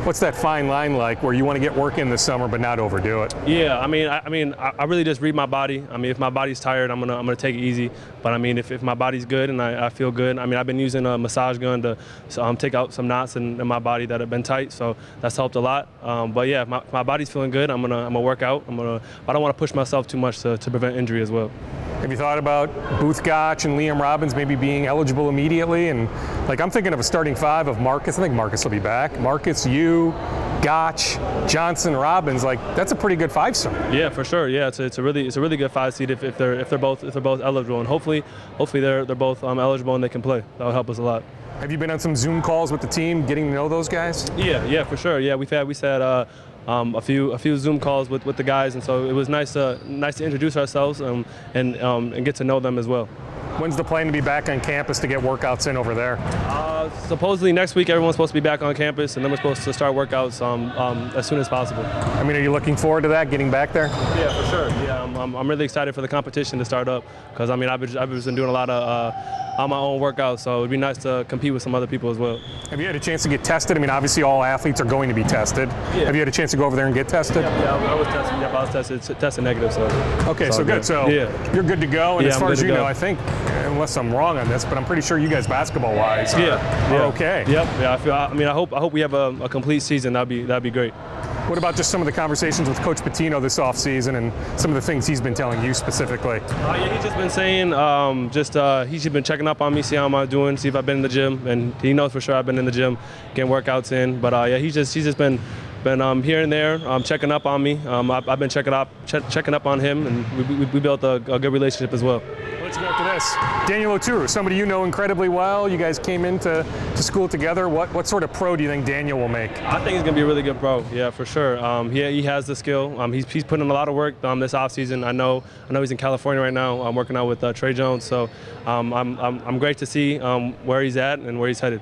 what's that fine line like where you want to get work in this summer but not overdo it? Yeah, I mean, I, I mean, I, I really just read my body. I mean, if my body's tired, I'm gonna I'm gonna take it easy. But I mean, if, if my body's good and I, I feel good, I mean, I've been using a massage gun to so, um, take out some knots in, in my body that have been tight, so that's helped a lot. Um, but yeah, if my, if my body's feeling good, I'm gonna I'm gonna work out. I'm gonna, but I don't want to push myself too much to, to prevent injury as well. Have you thought about Booth Gotch and Liam Robbins maybe being eligible immediately? And like, I'm thinking of a starting five of Marcus. I think Marcus will be back. Marcus, you, Gotch, Johnson, Robbins. Like, that's a pretty good five seed. Yeah, for sure. Yeah, it's a, it's a really it's a really good five seed if, if they're if they're both if they're both eligible, and hopefully hopefully they're they're both um, eligible and they can play. That will help us a lot. Have you been on some Zoom calls with the team, getting to know those guys? Yeah, yeah, for sure. Yeah, we've had we said. Uh, Um, a few a few Zoom calls with, with the guys, and so it was nice to nice to introduce ourselves um, and um, and get to know them as well. When's the plan to be back on campus to get workouts in over there? Uh, supposedly next week everyone's supposed to be back on campus, and then we're supposed to start workouts um, um, as soon as possible. I mean, are you looking forward to that, getting back there? Yeah, for sure. Yeah, I'm, I'm, I'm really excited for the competition to start up because I mean I've been, I've been doing a lot of uh, on my own workouts, so it'd be nice to compete with some other people as well. Have you had a chance to get tested? I mean, obviously all athletes are going to be tested. Yeah. Have you had a chance to go over there and get tested? Yeah, yeah I was tested. Yeah, I was tested, tested negative. So okay, so, so good. good. So yeah. You're good to go. And yeah, as far as you know, I think, unless I'm wrong on this, but I'm pretty sure you guys basketball-wise are, yeah, are yeah. okay. Yep. Yeah. I feel. I mean, I hope. I hope we have a, a complete season. That'd be. That'd be great. What about just some of the conversations with Coach Pitino this offseason and some of the things he's been telling you specifically? Uh, yeah, he's just been saying, um, just uh, he's just been checking up on me, see how I'm doing, see if I've been in the gym, and he knows for sure I've been in the gym, getting workouts in. But uh, yeah, he's just he's just been been um, here and there, um, checking up on me. Um, I've, I've been checking up che- checking up on him, and we, we, we built a, a good relationship as well. Let's go to this. Daniel Oturu, somebody you know incredibly well. You guys came into to school together. What what sort of pro do you think Daniel will make? I think he's going to be a really good pro. Yeah, for sure. Um, he he has the skill. Um, he's he's putting in a lot of work um, this offseason. I know I know he's in California right now. I'm working out with uh, Trey Jones. So um, I'm, I'm I'm great to see um, where he's at and where he's headed.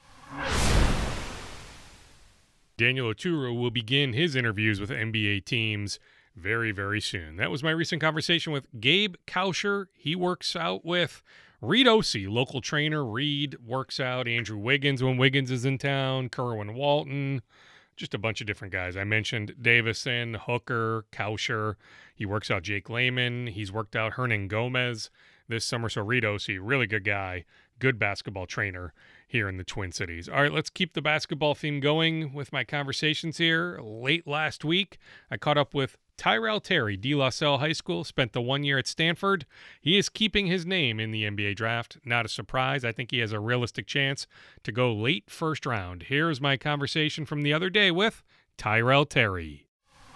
Daniel Oturu will begin his interviews with N B A teams very, very soon. That was my recent conversation with Gabe Kalscheur. He works out with Reed Osei, local trainer. Reed works out Andrew Wiggins when Wiggins is in town, Kerwin Walton, just a bunch of different guys. I mentioned Davison, Hooker, Kalscheur. He works out Jake Layman. He's worked out Hernan Gomez this summer. So Reed Osei, really good guy, good basketball trainer here in the Twin Cities. All right, let's keep the basketball theme going with my conversations here. Late last week, I caught up with Tyrell Terry, De La Salle High School, spent the one year at Stanford. He is keeping his name in the N B A draft. Not a surprise. I think he has a realistic chance to go late first round. Here's my conversation from the other day with Tyrell Terry.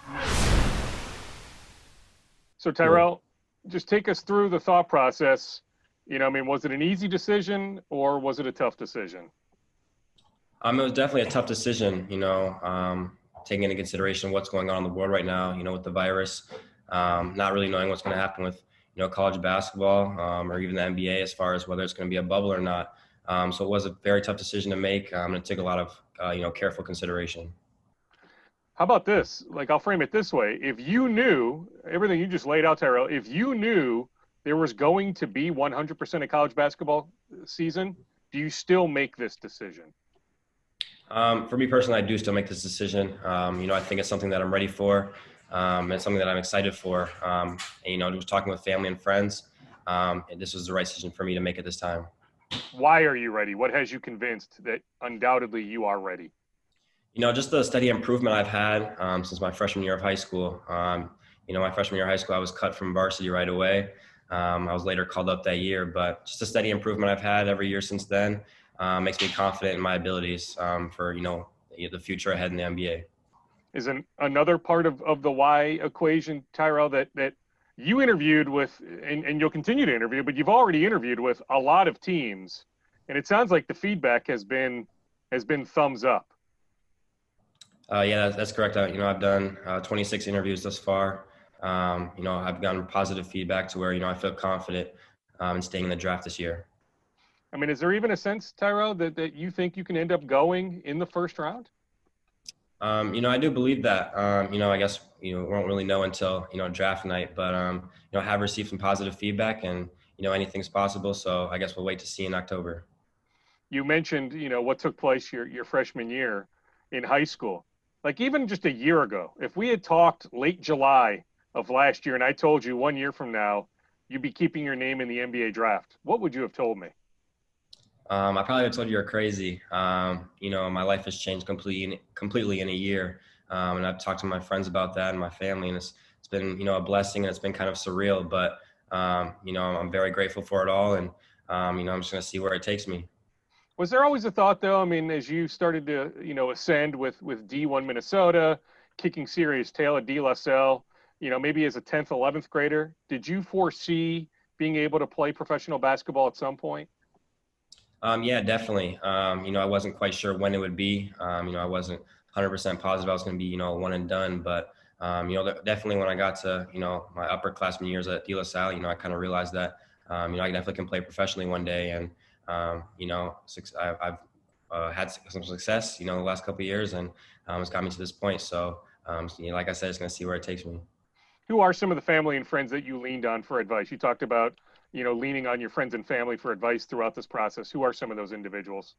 So Tyrell, just take us through the thought process. You know, I mean, was it an easy decision or was it a tough decision? Um, it was definitely a tough decision, you know, um, taking into consideration what's going on in the world right now, you know, with the virus, um, not really knowing what's going to happen with, you know, college basketball um, or even the N B A as far as whether it's going to be a bubble or not. Um, so it was a very tough decision to make. Um, and it took a lot of, uh, you know, careful consideration. How about this? Like, I'll frame it this way. If you knew everything you just laid out, Tyrell, if you knew there was going to be one hundred percent of college basketball season, do you still make this decision? Um, for me personally, I do still make this decision. Um, you know, I think it's something that I'm ready for. Um, it's something that I'm excited for. Um, and, you know, just talking with family and friends, um, and this was the right decision for me to make at this time. Why are you ready? What has you convinced that undoubtedly you are ready? You know, just the steady improvement I've had um, since my freshman year of high school. Um, you know, my freshman year of high school, I was cut from varsity right away. Um, I was later called up that year, but just the steady improvement I've had every year since then uh, makes me confident in my abilities um, for, you know, the future ahead in the N B A. Is an, another part of, of the why equation, Tyrell, that, that you interviewed with, and, and you'll continue to interview, but you've already interviewed with a lot of teams, and it sounds like the feedback has been has been thumbs up. Uh, yeah, that's, that's correct. I, you know, I've done uh, twenty-six interviews thus far. Um, you know, I've gotten positive feedback to where, you know, I feel confident um, in staying in the draft this year. I mean, is there even a sense, Tyrell, that, that you think you can end up going in the first round? Um, you know, I do believe that. Um, you know, I guess, you know, we won't really know until, you know, draft night. But, um, you know, I have received some positive feedback and, you know, anything's possible. So I guess we'll wait to see in October. You mentioned, you know, what took place your, your freshman year. in high school. Like even just a year ago, if we had talked late July of last year and I told you one year from now, you'd be keeping your name in the N B A draft, what would you have told me? Um, I probably would have told you you're crazy. Um, you know, my life has changed completely, completely in a year. Um, and I've talked to my friends about that and my family, and it's, it's been, you know, a blessing, and it's been kind of surreal, but, um, you know, I'm very grateful for it all. And, um, you know, I'm just going to see where it takes me. Was there always a thought, though, I mean, as you started to, you know, ascend with, with D one Minnesota, kicking serious tail at De La Salle, you know, maybe as a tenth, eleventh grader, did you foresee being able to play professional basketball at some point? Um, yeah, definitely. Um, you know, I wasn't quite sure when it would be. Um, you know, I wasn't one hundred percent positive I was going to be, you know, one and done. But, um, you know, definitely when I got to, you know, my upperclassmen years at De La Salle, you know, I kind of realized that, um, you know, I definitely can play professionally one day. And, um, you know, I, I've uh, had some success, you know, the last couple of years, and um, it's got me to this point. So, um, you know, like I said, it's going to see where it takes me. Who are some of the family and friends that you leaned on for advice? You talked about, you know, leaning on your friends and family for advice throughout this process. Who are some of those individuals?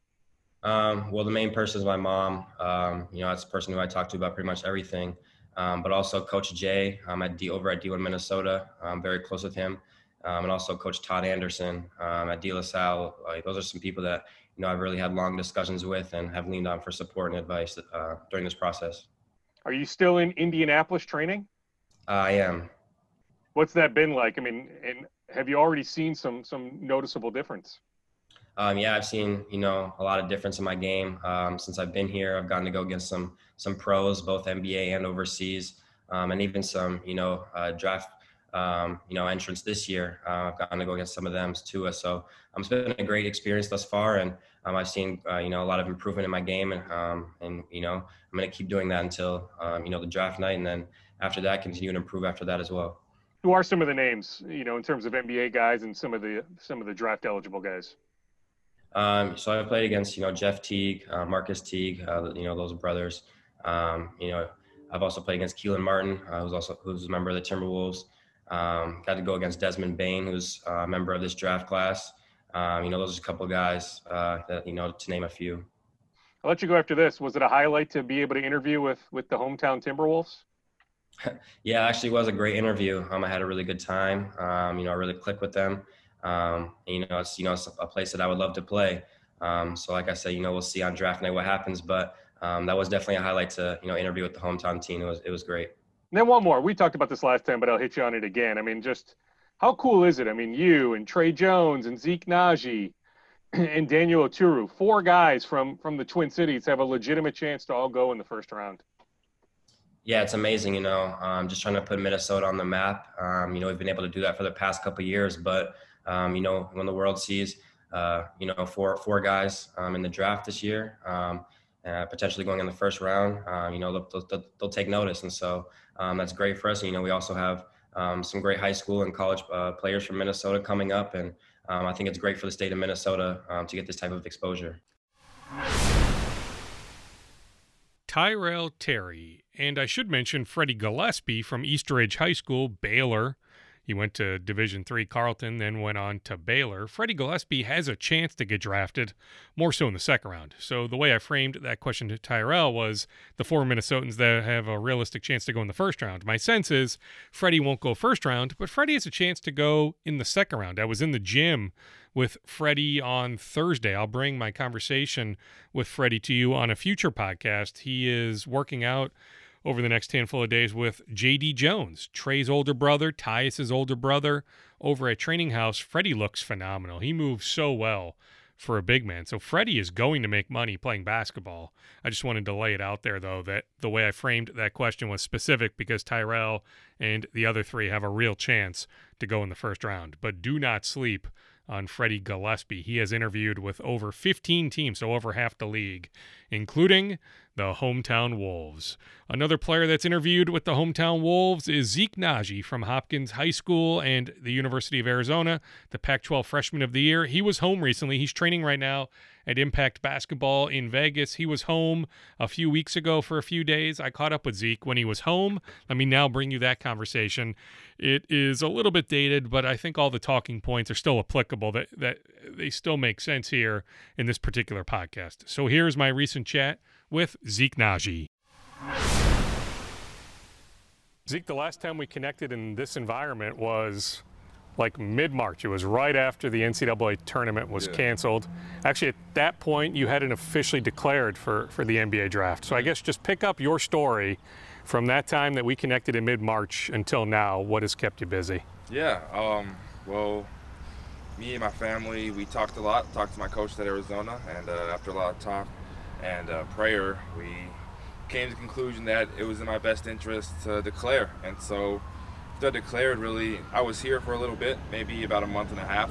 Um, well, the main person is my mom. Um, you know, that's the person who I talk to about pretty much everything. Um, but also Coach Jay um, at D, over at D one Minnesota. I'm very close with him. Um, and also Coach Todd Anderson um, at De La Salle. Like, those are some people that, you know, I've really had long discussions with and have leaned on for support and advice uh, during this process. Are you still in Indianapolis training? Uh, I am. What's that been like? I mean, and have you already seen some some noticeable difference? Um, yeah, I've seen, you know, a lot of difference in my game um, since I've been here. I've gotten to go against some some pros, both N B A and overseas, um, and even some, you know, uh, draft, um, you know, entrants this year. Uh, I've gotten to go against some of them too. So um, it's been a great experience thus far, and um, I've seen, uh, you know, a lot of improvement in my game, and um, and you know, I'm going to keep doing that until um, you know, the draft night, and then after that, continue to improve after that as well. Who are some of the names, you know, in terms of N B A guys and some of the some of the draft eligible guys? Um, so I played against, you know, Jeff Teague, uh, Marcus Teague, uh, you know, those brothers. Um, you know, I've also played against Keelan Martin, uh, who's also who's a member of the Timberwolves. Um, got to go against Desmond Bain, who's a member of this draft class. Um, you know, those are a couple of guys uh, that, you know, to name a few. I'll let you go after this. Was it a highlight to be able to interview with with the hometown Timberwolves? Yeah, actually, it was a great interview. Um, I had a really good time. Um, you know, I really clicked with them. Um, you know, it's, you know, it's a place that I would love to play. Um, so like I said, you know, we'll see on draft night what happens, but um, that was definitely a highlight to, you know, interview with the hometown team. It was, it was great. And then one more, we talked about this last time, but I'll hit you on it again. I mean, just how cool is it? I mean, you and Trey Jones and Zeke Naji and Daniel Oturu, four guys from, from the Twin Cities have a legitimate chance to all go in the first round. Yeah, it's amazing, you know, um, just trying to put Minnesota on the map. Um, you know, we've been able to do that for the past couple of years, but, um, you know, when the world sees, uh, you know, four four guys um, in the draft this year, um, uh, potentially going in the first round, uh, you know, they'll, they'll, they'll take notice. And so um, that's great for us. And, you know, we also have um, some great high school and college uh, players from Minnesota coming up. And um, I think it's great for the state of Minnesota um, to get this type of exposure. Tyrell Terry, and I should mention Freddie Gillespie from Easter Ridge High School, Baylor. He went to Division three Carleton, then went on to Baylor. Freddie Gillespie has a chance to get drafted, more so in the second round. So the way I framed that question to Tyrell was the four Minnesotans that have a realistic chance to go in the first round. My sense is Freddie won't go first round, but Freddie has a chance to go in the second round. I was in the gym with Freddie on Thursday. I'll bring my conversation with Freddie to you on a future podcast. He is working out over the next handful of days with J D Jones, Trey's older brother, Tyus's older brother, over at Training House. Freddie looks phenomenal. He moves so well for a big man. So Freddie is going to make money playing basketball. I just wanted to lay it out there, though, that the way I framed that question was specific because Tyrell and the other three have a real chance to go in the first round. But do not sleep on Freddie Gillespie. He has interviewed with over fifteen teams, so over half the league, including the hometown Wolves. Another player that's interviewed with the hometown Wolves is Zeke Naji from Hopkins High School and the University of Arizona, the Pac twelve Freshman of the Year. He was home recently. He's training right now at Impact Basketball in Vegas. He was home a few weeks ago for a few days. I caught up with Zeke when he was home. Let me now bring you that conversation. It is a little bit dated, but I think all the talking points are still applicable, that, that they still make sense here in this particular podcast. So here's my recent chat with Zeke Naji. Zeke, the last time we connected in this environment was like mid-March. It was right after the N C double A tournament was Yeah. canceled. Actually, at that point, you hadn't officially declared for, for the N B A draft. So I guess just pick up your story from that time that we connected in mid-March until now. What has kept you busy? Yeah, um, well, me and my family, we talked a lot, talked to my coach at Arizona, and uh, after a lot of talk and uh, prayer, we came to the conclusion that it was in my best interest to declare. And so after I declared, really, I was here for a little bit, maybe about a month and a half,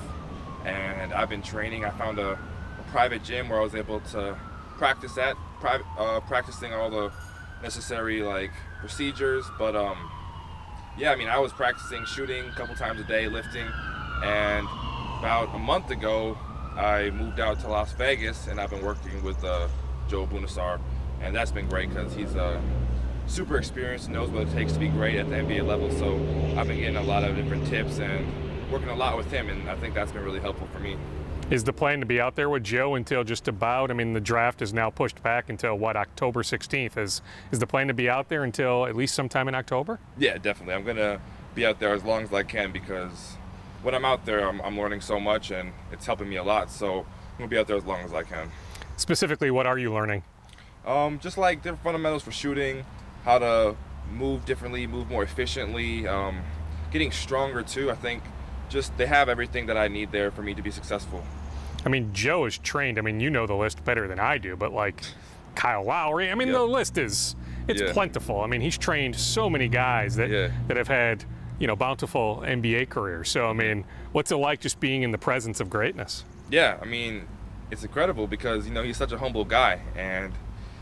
and I've been training. I found a, a private gym where I was able to practice at, private, uh, practicing all the necessary like procedures, but um, yeah, I mean, I was practicing shooting a couple times a day, lifting, and about a month ago, I moved out to Las Vegas, and I've been working with uh, Joe Bunassar, and that's been great because he's uh, super experienced and knows what it takes to be great at the N B A level. So I've been getting a lot of different tips and working a lot with him, and I think that's been really helpful for me. Is the plan to be out there with Joe until just about, I mean, the draft is now pushed back until, what, October sixteenth? Is is the plan to be out there until at least sometime in October? Yeah, definitely. I'm going to be out there as long as I can because when I'm out there, I'm, I'm learning so much, and it's helping me a lot. So I'm going to be out there as long as I can. Specifically, what are you learning? Um, just like different fundamentals for shooting, how to move differently, move more efficiently, um, getting stronger too. I think just they have everything that I need there for me to be successful. I mean, Joe is trained. I mean, you know the list better than I do, but like Kyle Lowry, I mean, Yep. the list is, it's Yeah. plentiful. I mean, he's trained so many guys that, Yeah. that have had, you know, bountiful N B A careers. So, I mean, what's it like just being in the presence of greatness? Yeah, I mean, it's incredible because, you know, he's such a humble guy, and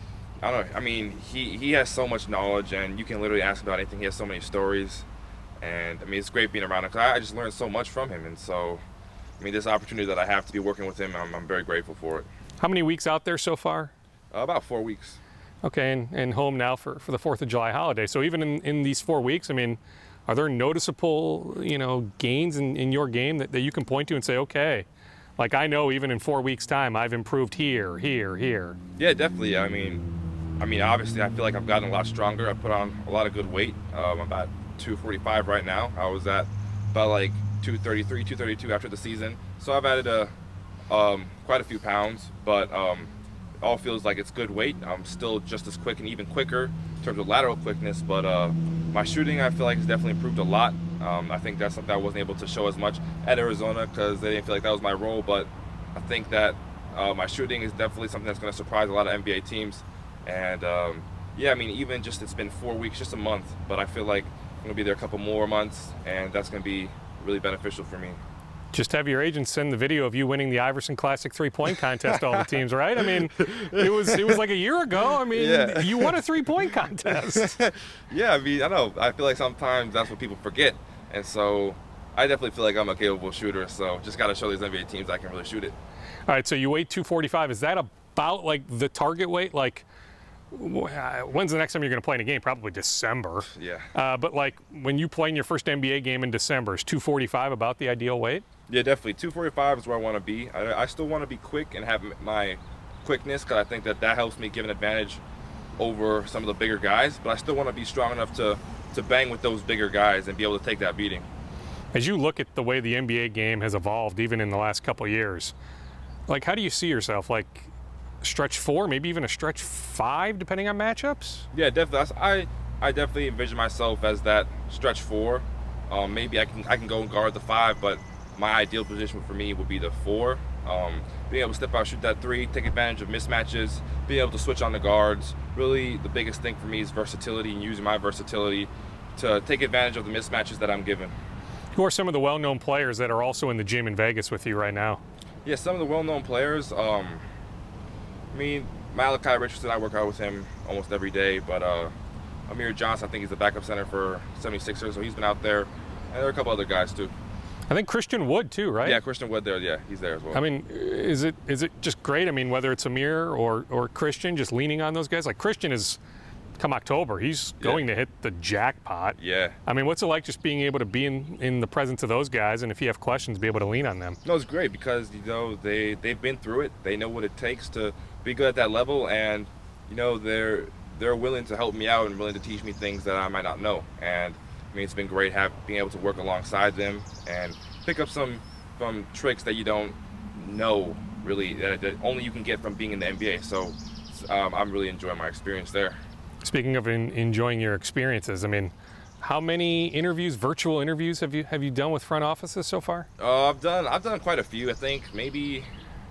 I don't know, I mean, he, he has so much knowledge, and you can literally ask him about anything. He has so many stories, and I mean, it's great being around him because I, I just learned so much from him, and so, I mean, this opportunity that I have to be working with him, I'm, I'm very grateful for it. How many weeks out there so far? Uh, about four weeks. Okay, and, and home now for, for the fourth of July holiday. So even in, in these four weeks, I mean, are there noticeable, you know, gains in, in your game that, that you can point to and say, okay, like I know even in four weeks' time, I've improved here, here, here? Yeah, definitely. I mean, I mean, obviously, I feel like I've gotten a lot stronger. I put on a lot of good weight. Um, I'm about two forty-five right now. I was at about like two thirty-three, two thirty-two after the season. So I've added a um, quite a few pounds, but um, it all feels like it's good weight. I'm still just as quick and even quicker in terms of lateral quickness, but uh, my shooting, I feel like, has definitely improved a lot. Um, I think that's something I wasn't able to show as much at Arizona because they didn't feel like that was my role, but I think that uh, my shooting is definitely something that's going to surprise a lot of N B A teams. And um, yeah, I mean, even just it's been four weeks, just a month, but I feel like I'm going to be there a couple more months, and that's going to be really beneficial for me. Just have your agent send the video of you winning the Iverson Classic three-point contest to all the teams, right? I mean, it was it was like a year ago. I mean, Yeah. you won a three-point contest. Yeah, I mean, I know. I feel like sometimes that's what people forget. And so I definitely feel like I'm a capable shooter. So just got to show these N B A teams I can really shoot it. All right, so you weigh two forty-five. Is that about like the target weight? Like, wh- when's the next time you're going to play in a game? Probably December. Yeah. Uh, but like when you play in your first N B A game in December, is two forty-five about the ideal weight? Yeah, definitely. two forty-five is where I want to be. I, I still want to be quick and have m- my quickness because I think that that helps me give an advantage over some of the bigger guys. But I still want to be strong enough to, to bang with those bigger guys and be able to take that beating. As you look at the way the N B A game has evolved, even in the last couple of years, like how do you see yourself? Like stretch four, maybe even a stretch five, depending on matchups? Yeah, definitely. That's, I I definitely envision myself as that stretch four. Um, maybe I can I can go and guard the five, but my ideal position for me would be the four. Um, being able to step out, shoot that three, take advantage of mismatches, being able to switch on the guards. Really, the biggest thing for me is versatility and using my versatility to take advantage of the mismatches that I'm given. Who are some of the well-known players that are also in the gym in Vegas with you right now? Yeah, some of the well-known players. Um, I mean, Malachi Richardson, I work out with him almost every day, but uh, Amir Johnson, I think he's the backup center for seventy-sixers, so he's been out there. And there are a couple other guys too. I think Christian Wood too, right? Yeah, Christian Wood there. Yeah, he's there as well. I mean, is it is it just great? I mean, whether it's Amir or or Christian, just leaning on those guys. Like Christian is, come October, he's Yeah. going to hit the jackpot. Yeah. I mean, what's it like just being able to be in, in the presence of those guys, and if you have questions, be able to lean on them? No, it's great because you know they they've been through it. They know what it takes to be good at that level, and you know, they're they're willing to help me out and willing to teach me things that I might not know. And I mean, it's been great have, being able to work alongside them and pick up some from tricks that you don't know really, that, that only you can get from being in the N B A. So um, I'm really enjoying my experience there. Speaking of in, enjoying your experiences, I mean, how many interviews, virtual interviews, have you have you done with front offices so far? Uh, I've done I've done quite a few. I think maybe,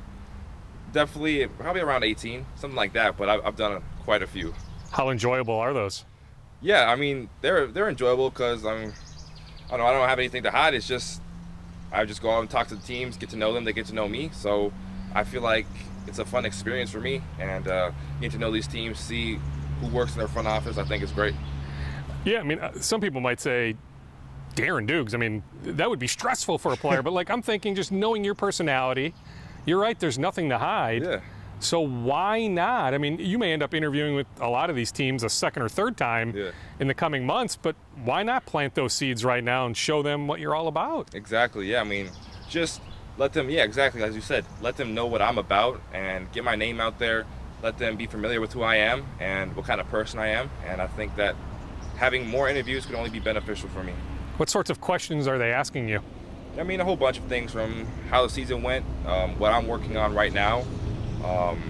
definitely, probably around eighteen, something like that. But I've, I've done quite a few. How enjoyable are those? Yeah, I mean they're they're enjoyable because I'm I don't know I don't have anything to hide. It's just I just go out and talk to the teams, get to know them, they get to know me. So I feel like it's a fun experience for me, and uh, getting to know these teams, see who works in their front office, I think is great. Yeah, I mean, uh, some people might say, Darren Dukes, I mean, that would be stressful for a player, but like I'm thinking just knowing your personality, you're right, there's nothing to hide. Yeah. So why not? I mean, you may end up interviewing with a lot of these teams a second or third time yeah. in the coming months, but why not plant those seeds right now and show them what you're all about? Exactly, yeah, I mean, just let them, yeah, exactly, as you said, let them know what I'm about and get my name out there, let them be familiar with who I am and what kind of person I am, and I think that having more interviews could only be beneficial for me. What sorts of questions are they asking you? I mean, a whole bunch of things, from how the season went, um, what I'm working on right now, um,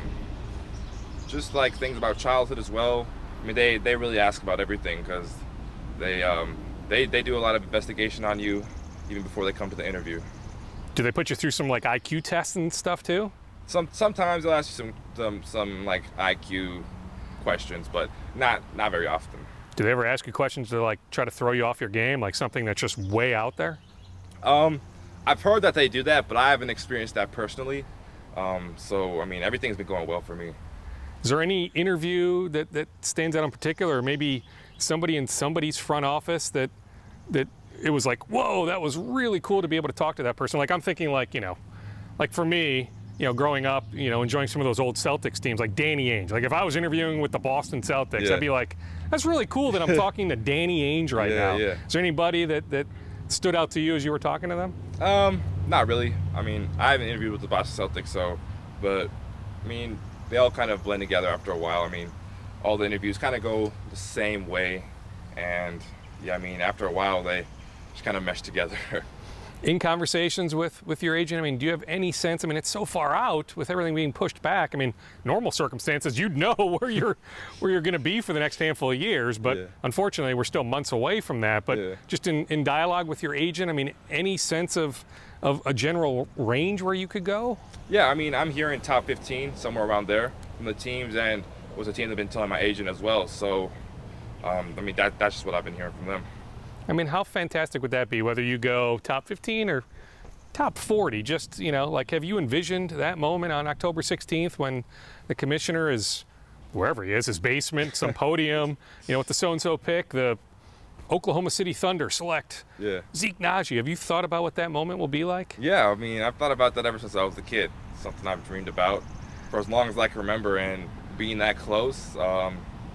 just like things about childhood as well. I mean, they, they really ask about everything because they, um, they, they do a lot of investigation on you even before they come to the interview. Do they put you through some like I Q tests and stuff too? Some Sometimes they'll ask you some, some, some like I Q questions, but not, not very often. Do they ever ask you questions to like try to throw you off your game, like something that's just way out there? Um, I've heard that they do that, but I haven't experienced that personally. Um, so, I mean, everything's been going well for me. Is there any interview that, that stands out in particular, or maybe somebody in somebody's front office that that it was like, whoa, that was really cool to be able to talk to that person? Like I'm thinking like, you know, like for me, you know, growing up, you know, enjoying some of those old Celtics teams like Danny Ainge. Like if I was interviewing with the Boston Celtics, yeah. I'd be like, that's really cool that I'm talking to Danny Ainge right yeah, now. Yeah. Is there anybody that, that stood out to you as you were talking to them? Um, not really. I mean, I haven't interviewed with the Boston Celtics, so, but I mean, they all kind of blend together after a while. I mean, all the interviews kind of go the same way, and yeah, I mean, after a while, they just kind of mesh together. In conversations with, with your agent, I mean, do you have any sense? I mean, it's so far out with everything being pushed back. I mean, normal circumstances, you'd know where you're where you're going to be for the next handful of years. But yeah. unfortunately, we're still months away from that. But yeah. just in, in dialogue with your agent, I mean, any sense of of a general range where you could go? Yeah, I mean, I'm hearing top fifteen, somewhere around there from the teams, and it was a team that's been telling my agent as well. So, um, I mean, that that's just what I've been hearing from them. I mean, how fantastic would that be, whether you go top fifteen or top forty? Just, you know, like, have you envisioned that moment on October sixteenth when the commissioner is, wherever he is, his basement, some podium, you know, with the so-and-so pick, the Oklahoma City Thunder select yeah. Zeke Nnaji? Have you thought about what that moment will be like? Yeah, I mean, I've thought about that ever since I was a kid. Something I've dreamed about for as long as I can remember, and being that close, um,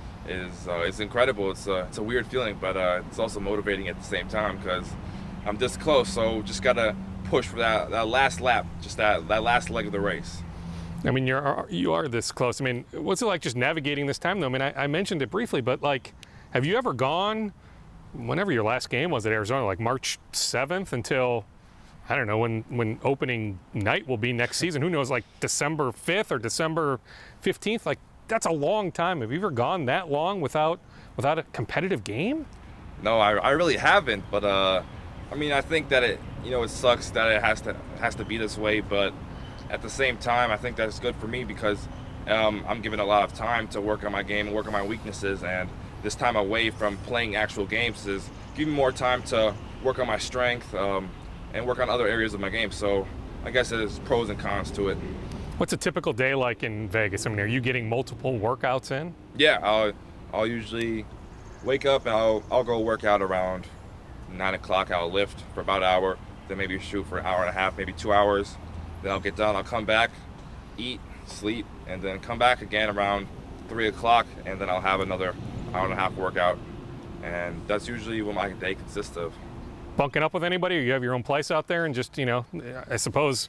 is uh, it's incredible. It's a, it's a weird feeling, but uh, it's also motivating at the same time because I'm this close, so just gotta push for that, that last lap, just that, that last leg of the race. I mean, you're you are this close. I mean, what's it like just navigating this time though? I mean, I, I mentioned it briefly, but like, have you ever gone, whenever your last game was at Arizona, like March seventh until, I don't know, when, when opening night will be next season, who knows, like December fifth or December fifteenth, like, that's a long time. Have you ever gone that long without without a competitive game? No, I, I really haven't. But uh, I mean, I think that it, you know, it sucks that it has to has to be this way. But at the same time, I think that's good for me because um, I'm given a lot of time to work on my game and work on my weaknesses. And this time away from playing actual games is giving me more time to work on my strength um, and work on other areas of my game. So I guess there's pros and cons to it. What's a typical day like in Vegas? I mean, are you getting multiple workouts in? Yeah, I'll, I'll usually wake up and I'll, I'll go work out around nine o'clock. I'll lift for about an hour, then maybe shoot for an hour and a half, maybe two hours. Then I'll get done, I'll come back, eat, sleep, and then come back again around three o'clock, and then I'll have another hour and a half workout. And that's usually what my day consists of. Bunking up with anybody, or you have your own place out there and just, you know, I suppose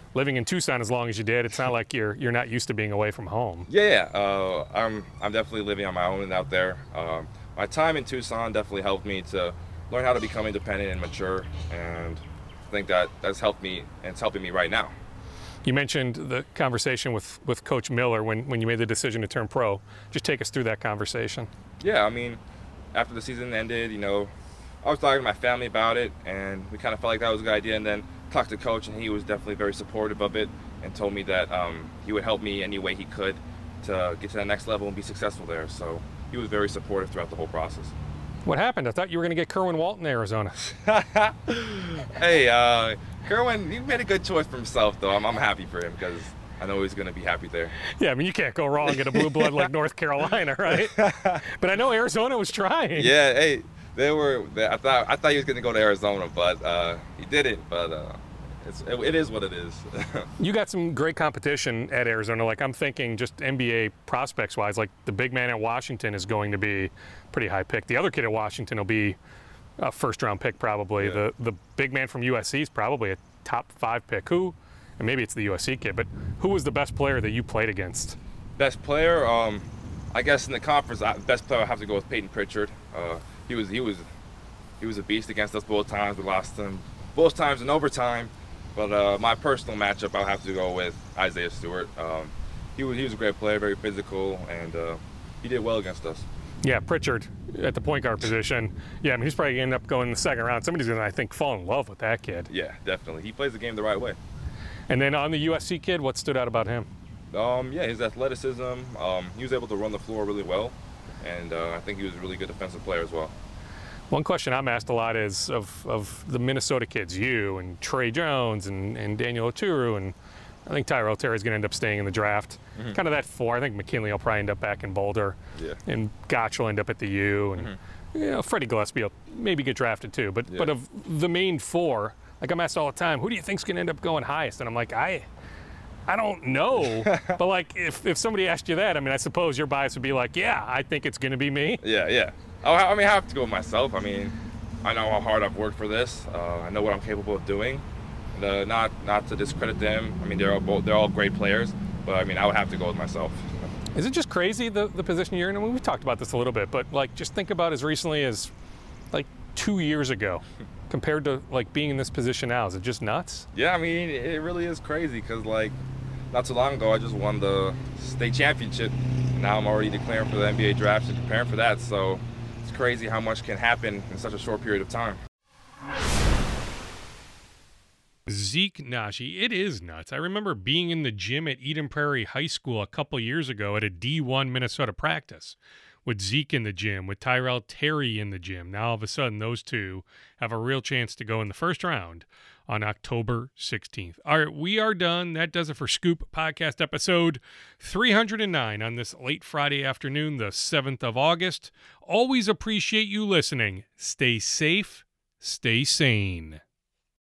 living in Tucson as long as you did, it's not like you're you're not used to being away from home. Yeah, yeah. Uh, I'm I'm definitely living on my own out there. Um, my time in Tucson definitely helped me to learn how to become independent and mature, and I think that that's helped me, and it's helping me right now. You mentioned the conversation with, with Coach Miller when, when you made the decision to turn pro. Just take us through that conversation. Yeah, I mean, after the season ended, you know, I was talking to my family about it, and we kind of felt like that was a good idea, and then talked to Coach, and he was definitely very supportive of it and told me that um, he would help me any way he could to get to that next level and be successful there. So he was very supportive throughout the whole process. What happened? I thought you were going to get Kerwin Walton in Arizona. Hey, uh, Kerwin, he made a good choice for himself, though. I'm, I'm happy for him because I know he's going to be happy there. Yeah, I mean, you can't go wrong in a blue blood like North Carolina, right? But I know Arizona was trying. Yeah, hey, they were. They, I thought I thought he was going to go to Arizona, but uh, he didn't. But uh, it's, it, it is what it is. You got some great competition at Arizona. Like, I'm thinking just N B A prospects-wise, like the big man at Washington is going to be pretty high pick. The other kid at Washington will be a first-round pick probably. Yeah. The the big man from U S C is probably a top five pick. Who, and maybe it's the U S C kid, but who was the best player that you played against? Best player, um, I guess in the conference, I, best player I have to go with Peyton Pritchard. Uh, he was he was he was a beast against us both times. We lost him both times in overtime. But uh, my personal matchup, I'll have to go with Isaiah Stewart. Um, he was he was a great player, very physical, and uh, he did well against us. Yeah, Pritchard at the point guard position. Yeah, I mean, he's probably going to end up going in the second round. Somebody's going to, I think, fall in love with that kid. Yeah, definitely. He plays the game the right way. And then on the U S C kid, what stood out about him? Um, yeah, his athleticism. Um, he was able to run the floor really well, and uh, I think he was a really good defensive player as well. One question I'm asked a lot is of, of the Minnesota kids, you and Trey Jones and, and Daniel Oturu, and I think Tyrell Terry's going to end up staying in the draft. Mm-hmm. Kind of that four. I think McKinley will probably end up back in Boulder. Yeah. And Gotch will end up at the U. And mm-hmm. you know, Freddie Gillespie will maybe get drafted too. But yeah. but of the main four, like I'm asked all the time, who do you think's going to end up going highest? And I'm like, I I don't know. But like if, if somebody asked you that, I mean, I suppose your bias would be like, yeah, I think it's going to be me. Yeah, yeah. I mean, I have to go with myself. I mean, I know how hard I've worked for this. Uh, I know what I'm capable of doing. And, uh, not not to discredit them. I mean, they're all both, they're all great players. But I mean, I would have to go with myself. Is it just crazy the the position you're in? I mean, we've talked about this a little bit, but like just think about as recently as like two years ago, compared to like being in this position now. Is it just nuts? Yeah, I mean, it really is crazy because like not too long ago, I just won the state championship. Now I'm already declaring for the N B A draft and preparing for that. So. Crazy how much can happen in such a short period of time. Zeke Nnaji, it is nuts. I remember being in the gym at Eden Prairie High School a couple years ago at a D one Minnesota practice with Zeke in the gym, with Tyrell Terry in the gym. Now all of a sudden those two have a real chance to go in the first round on October sixteenth. All right, we are done. That does it for Scoop Podcast episode three hundred nine on this late Friday afternoon, the seventh of August. Always appreciate you listening. Stay safe, stay sane.